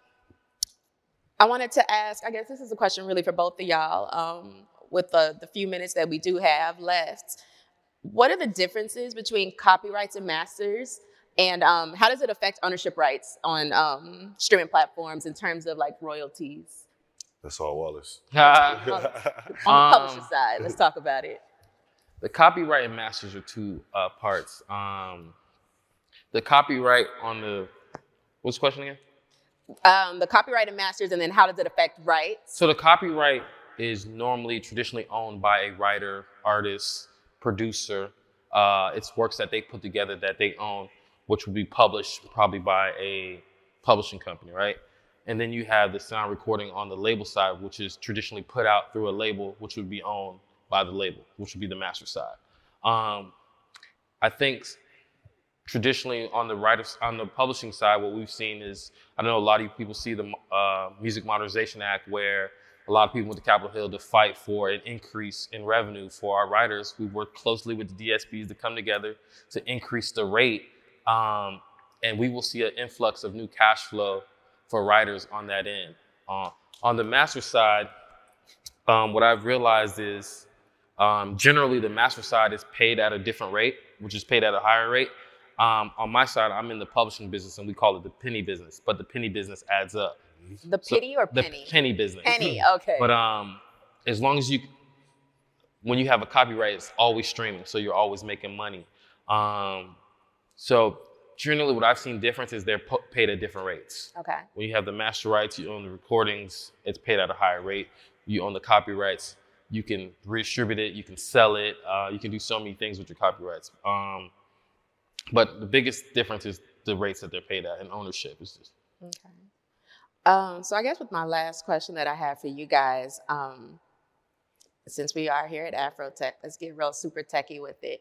I wanted to ask, I guess this is a question really for both of y'all, um, with the, the few minutes that we do have left. What are the differences between copyrights and masters, and um, how does it affect ownership rights on um, streaming platforms in terms of like royalties? That's all Wallace. on, on the publisher um, side, let's talk about it. The copyright and masters are two uh, parts. Um, the copyright on the, what's the question again? Um, the copyright and masters, and then how does it affect rights? So the copyright is normally traditionally owned by a writer, artist, producer. Uh, it's works that they put together that they own, which will be published probably by a publishing company, right? And then you have the sound recording on the label side, which is traditionally put out through a label, which would be owned by the label, which would be the master side. Um, I think traditionally on the writers, on the publishing side, what we've seen is, I know a lot of people see the uh, Music Modernization Act where a lot of people went to Capitol Hill to fight for an increase in revenue for our writers. We worked closely with the D S Ps to come together to increase the rate. Um, and we will see an influx of new cash flow for writers on that end. Uh, on the master side, um, what I've realized is um, generally the master side is paid at a different rate, which is paid at a higher rate. Um, on my side, I'm in the publishing business and we call it the penny business, but the penny business adds up. The pity so, or penny? The penny business. Penny, okay. But um, as long as you, when you have a copyright, it's always streaming, so you're always making money. Um, so generally what I've seen difference is they're po- paid at different rates. Okay. When you have the master rights, you own the recordings, it's paid at a higher rate. You own the copyrights, you can redistribute it, you can sell it, uh, you can do so many things with your copyrights. Um, but the biggest difference is the rates that they're paid at and ownership is just. Okay. Um, so I guess with my last question that I have for you guys, um, since we are here at Afrotech, let's get real super techie with it.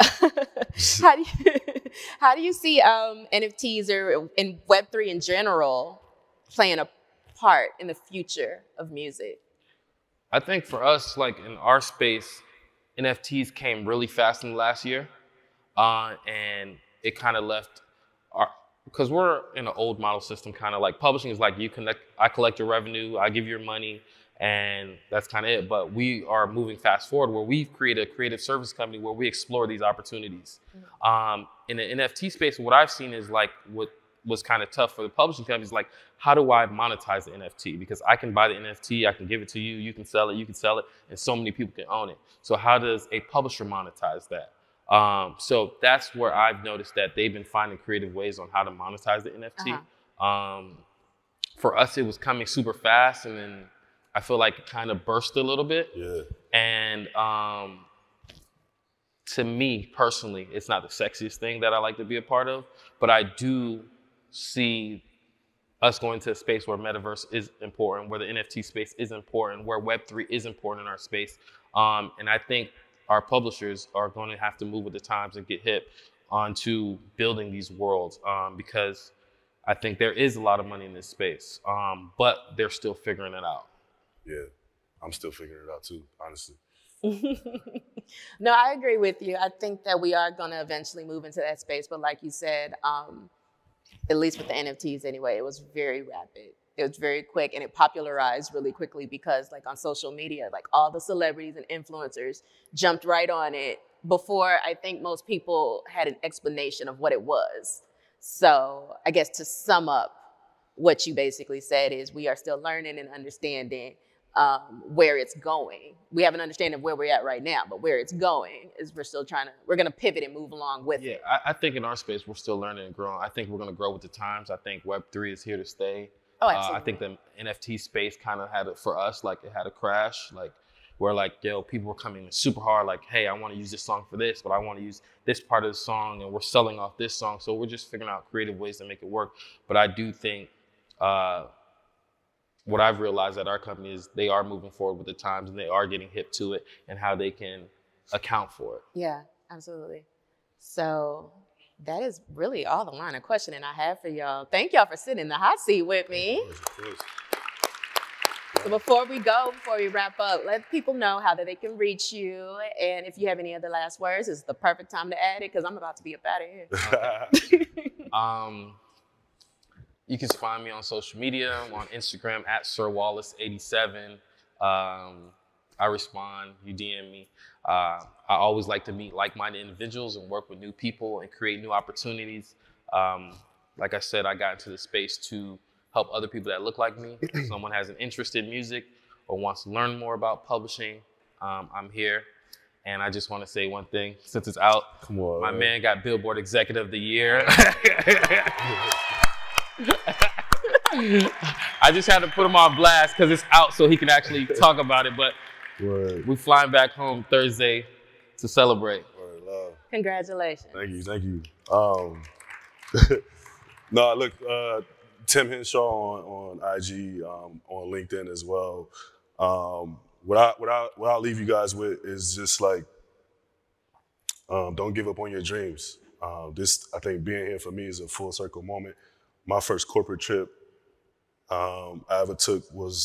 how do you how do you see um, N F Ts or in Web three in general playing a part in the future of music? I think for us, like in our space, N F Ts came really fast in the last year, uh, and it kind of left our. Because we're in an old model system, kind of like publishing is like you connect, I collect your revenue, I give you your money, and that's kind of it. But we are moving fast forward where we've created a creative service company where we explore these opportunities. Mm-hmm. Um, in the N F T space, what I've seen is like what was kind of tough for the publishing companies, like how do I monetize the N F T? Because I can buy the N F T, I can give it to you, you can sell it, you can sell it, and so many people can own it. So how does a publisher monetize that? Um, so that's where I've noticed that they've been finding creative ways on how to monetize the N F T. Uh-huh. Um, for us, it was coming super fast, and then I feel like it kind of burst a little bit. Yeah. And um, to me personally, it's not the sexiest thing that I like to be a part of, but I do see us going to a space where metaverse is important, where the N F T space is important, where Web three is important in our space. Um, and I think our publishers are going to have to move with the times and get hip onto building these worlds um, because I think there is a lot of money in this space, um, but they're still figuring it out. Yeah, I'm still figuring it out too, honestly. No, I agree with you. I think that we are going to eventually move into that space, but like you said, um, at least with the N F Ts anyway, it was very rapid. It was very quick and it popularized really quickly because like on social media, like all the celebrities and influencers jumped right on it before I think most people had an explanation of what it was. So I guess to sum up what you basically said is we are still learning and understanding um, where it's going. We have an understanding of where we're at right now, but where it's going is we're still trying to, we're going to pivot and move along with yeah, it. Yeah, I, I think in our space, we're still learning and growing. I think we're going to grow with the times. I think Web three is here to stay. Oh, uh, I think the N F T space kind of had it for us, like it had a crash, like where like, yo, people were coming in super hard, like, hey, I want to use this song for this, but I want to use this part of the song and we're selling off this song. So we're just figuring out creative ways to make it work. But I do think uh, what I've realized at our company is they are moving forward with the times and they are getting hip to it and how they can account for it. Yeah, absolutely. So that is really all the line of questioning I have for y'all. Thank y'all for sitting in the hot seat with me. So before we go, before we wrap up, let people know how that they can reach you. And if you have any other last words, it's the perfect time to add it because I'm about to be up out of here. um, you can find me on social media. I'm on Instagram at Sir Wallace eighty-seven. Um, I respond, you D M me. Uh, I always like to meet like-minded individuals and work with new people and create new opportunities. Um, like I said, I got into the space to help other people that look like me. If someone has an interest in music or wants to learn more about publishing, um, I'm here. And I just want to say one thing, since it's out, Come on, my man. man got Billboard Executive of the Year. I just had to put him on blast because it's out so he can actually talk about it. But Word. we're flying back home Thursday to celebrate. Word, love. Congratulations. Thank you, thank you. Um, no, look, uh, Tim Henshaw on, on I G, um, on LinkedIn as well. Um, what I what I what I'll leave you guys with is just like, um, don't give up on your dreams. Uh, this I think being here for me is a full circle moment. My first corporate trip um, I ever took was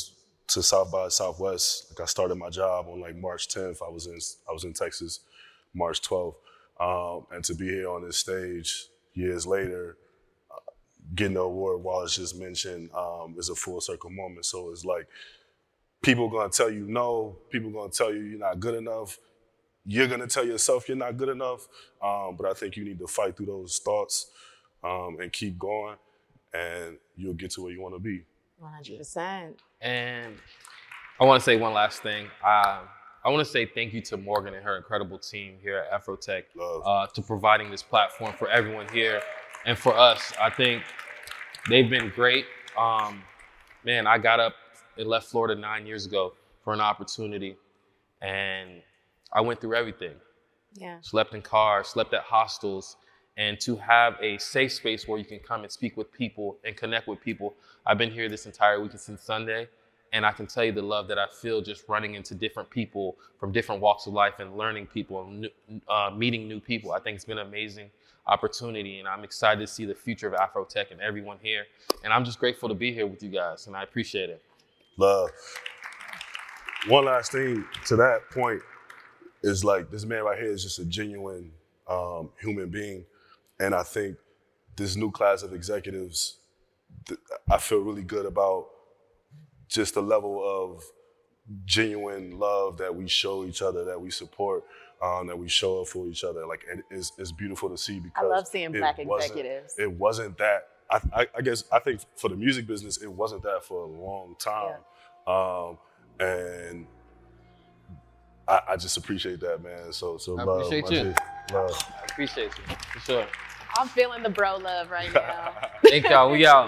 to South by Southwest. Like I started my job on like March tenth. I was in I was in Texas March twelfth. Um, and to be here on this stage years later, uh, getting the award Wallace just mentioned um, is a full circle moment. So it's like people gonna tell you no, people gonna tell you you're not good enough. You're gonna tell yourself you're not good enough. Um, but I think you need to fight through those thoughts um, and keep going, and you'll get to where you wanna be. one hundred percent. And I want to say one last thing. Uh, I want to say thank you to Morgan and her incredible team here at Afrotech uh, to providing this platform for everyone here and for us. I think they've been great. Um, man, I got up and left Florida nine years ago for an opportunity, and I went through everything. Yeah. Slept in cars, slept at hostels, and to have a safe space where you can come and speak with people and connect with people. I've been here this entire weekend since Sunday, and I can tell you the love that I feel just running into different people from different walks of life and learning people and uh, meeting new people. I think it's been an amazing opportunity, and I'm excited to see the future of Afrotech and everyone here. And I'm just grateful to be here with you guys, and I appreciate it. Love. One last thing to that point is like, this man right here is just a genuine um, human being. And I think this new class of executives, th- I feel really good about just the level of genuine love that we show each other, that we support, um, that we show up for each other. Like, it, it's, it's beautiful to see because I love seeing black it wasn't- executives. It wasn't that, I, I, I guess, I think for the music business, it wasn't that for a long time. Yeah. Um, and I, I just appreciate that, man. So, so I love. appreciate my you. G. Love. I appreciate you, for sure. I'm feeling the bro love right now. Thank y'all, we out.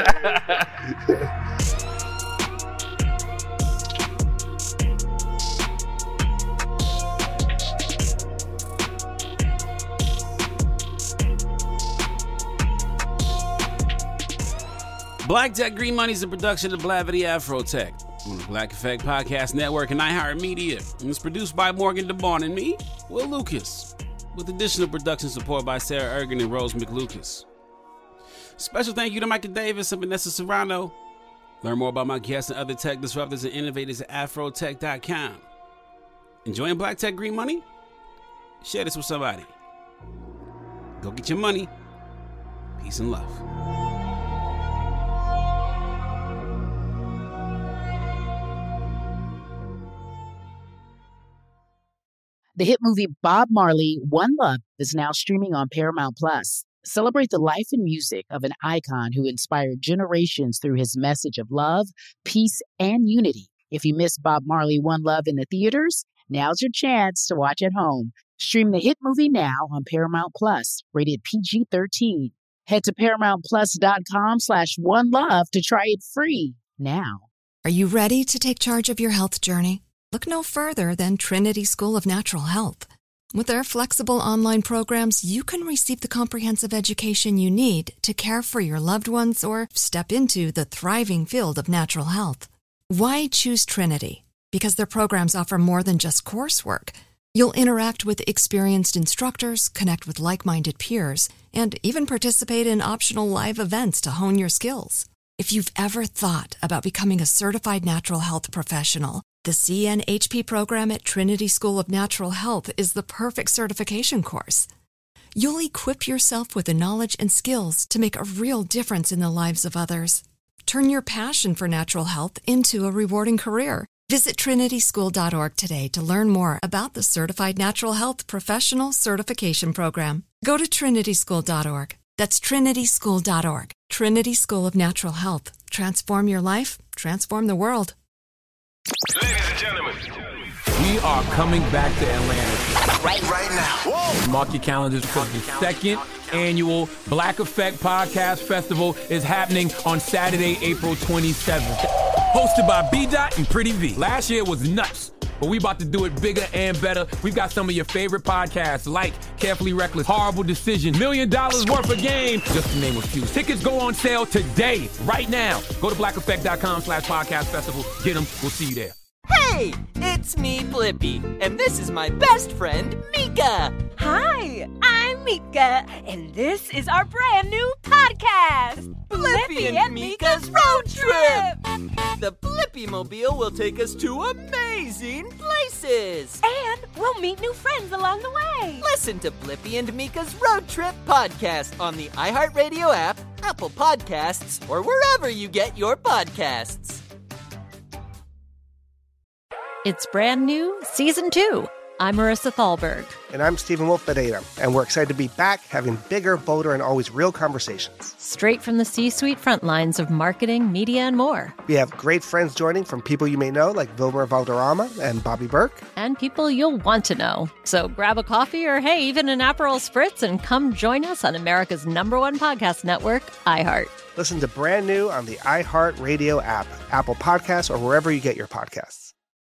Black Tech Green Money is a production of Blavity Afrotech on the Black Effect Podcast Network and iHeartMedia. And it's produced by Morgan DeBarn and me, Will Lucas, with additional production support by Sarah Ergen and Rose McLucas. Special thank you to Micah Davis and Vanessa Serrano. Learn more about my guests and other tech disruptors and innovators at afrotech dot com. Enjoying Black Tech Green Money? Share this with somebody. Go get your money. Peace and love. The hit movie Bob Marley, One Love is now streaming on Paramount Plus. Celebrate the life and music of an icon who inspired generations through his message of love, peace, and unity. If you missed Bob Marley, One Love in the theaters, now's your chance to watch at home. Stream the hit movie now on Paramount Plus, rated P G thirteen. Head to paramount plus dot com slash one love to try it free now. Are you ready to take charge of your health journey? Look no further than Trinity School of Natural Health. With their flexible online programs, you can receive the comprehensive education you need to care for your loved ones or step into the thriving field of natural health. Why choose Trinity? Because their programs offer more than just coursework. You'll interact with experienced instructors, connect with like-minded peers, and even participate in optional live events to hone your skills. If you've ever thought about becoming a certified natural health professional, the C N H P program at Trinity School of Natural Health is the perfect certification course. You'll equip yourself with the knowledge and skills to make a real difference in the lives of others. Turn your passion for natural health into a rewarding career. Visit trinity school dot org today to learn more about the Certified Natural Health Professional Certification Program. Go to trinity school dot org. That's trinity school dot org. Trinity School of Natural Health. Transform your life, transform the world. Ladies and gentlemen, we are coming back to Atlanta. Right, right now. Whoa. Mark your calendars because the second annual Black Effect Podcast Festival is happening on Saturday, April twenty-seventh. Hosted by B-Dot and Pretty V. Last year was nuts, but we about to do it bigger and better. We've got some of your favorite podcasts like Carefully Reckless, Horrible Decision, Million Dollars Worth of Game, just to name a few. Tickets go on sale today, right now. Go to black effect dot com slash podcast festival. Get them. We'll see you there. Hey, it's me, Blippi, and this is my best friend, Mika. Hi, I'm Mika, and this is our brand new podcast, Blippi and Mika's Road Trip. The Blippi-mobile will take us to amazing places. And we'll meet new friends along the way. Listen to Blippi and Mika's Road Trip podcast on the iHeartRadio app, Apple Podcasts, or wherever you get your podcasts. It's brand new, season two. I'm Marissa Thalberg. And I'm Stephen Wolf Bedeta, and we're excited to be back having bigger, bolder, and always real conversations. Straight from the C-suite front lines of marketing, media, and more. We have great friends joining from people you may know, like Vilmer Valderrama and Bobby Burke. And people you'll want to know. So grab a coffee or, hey, even an Aperol Spritz and come join us on America's number one podcast network, iHeart. Listen to brand new on the iHeartRadio app, Apple Podcasts, or wherever you get your podcasts.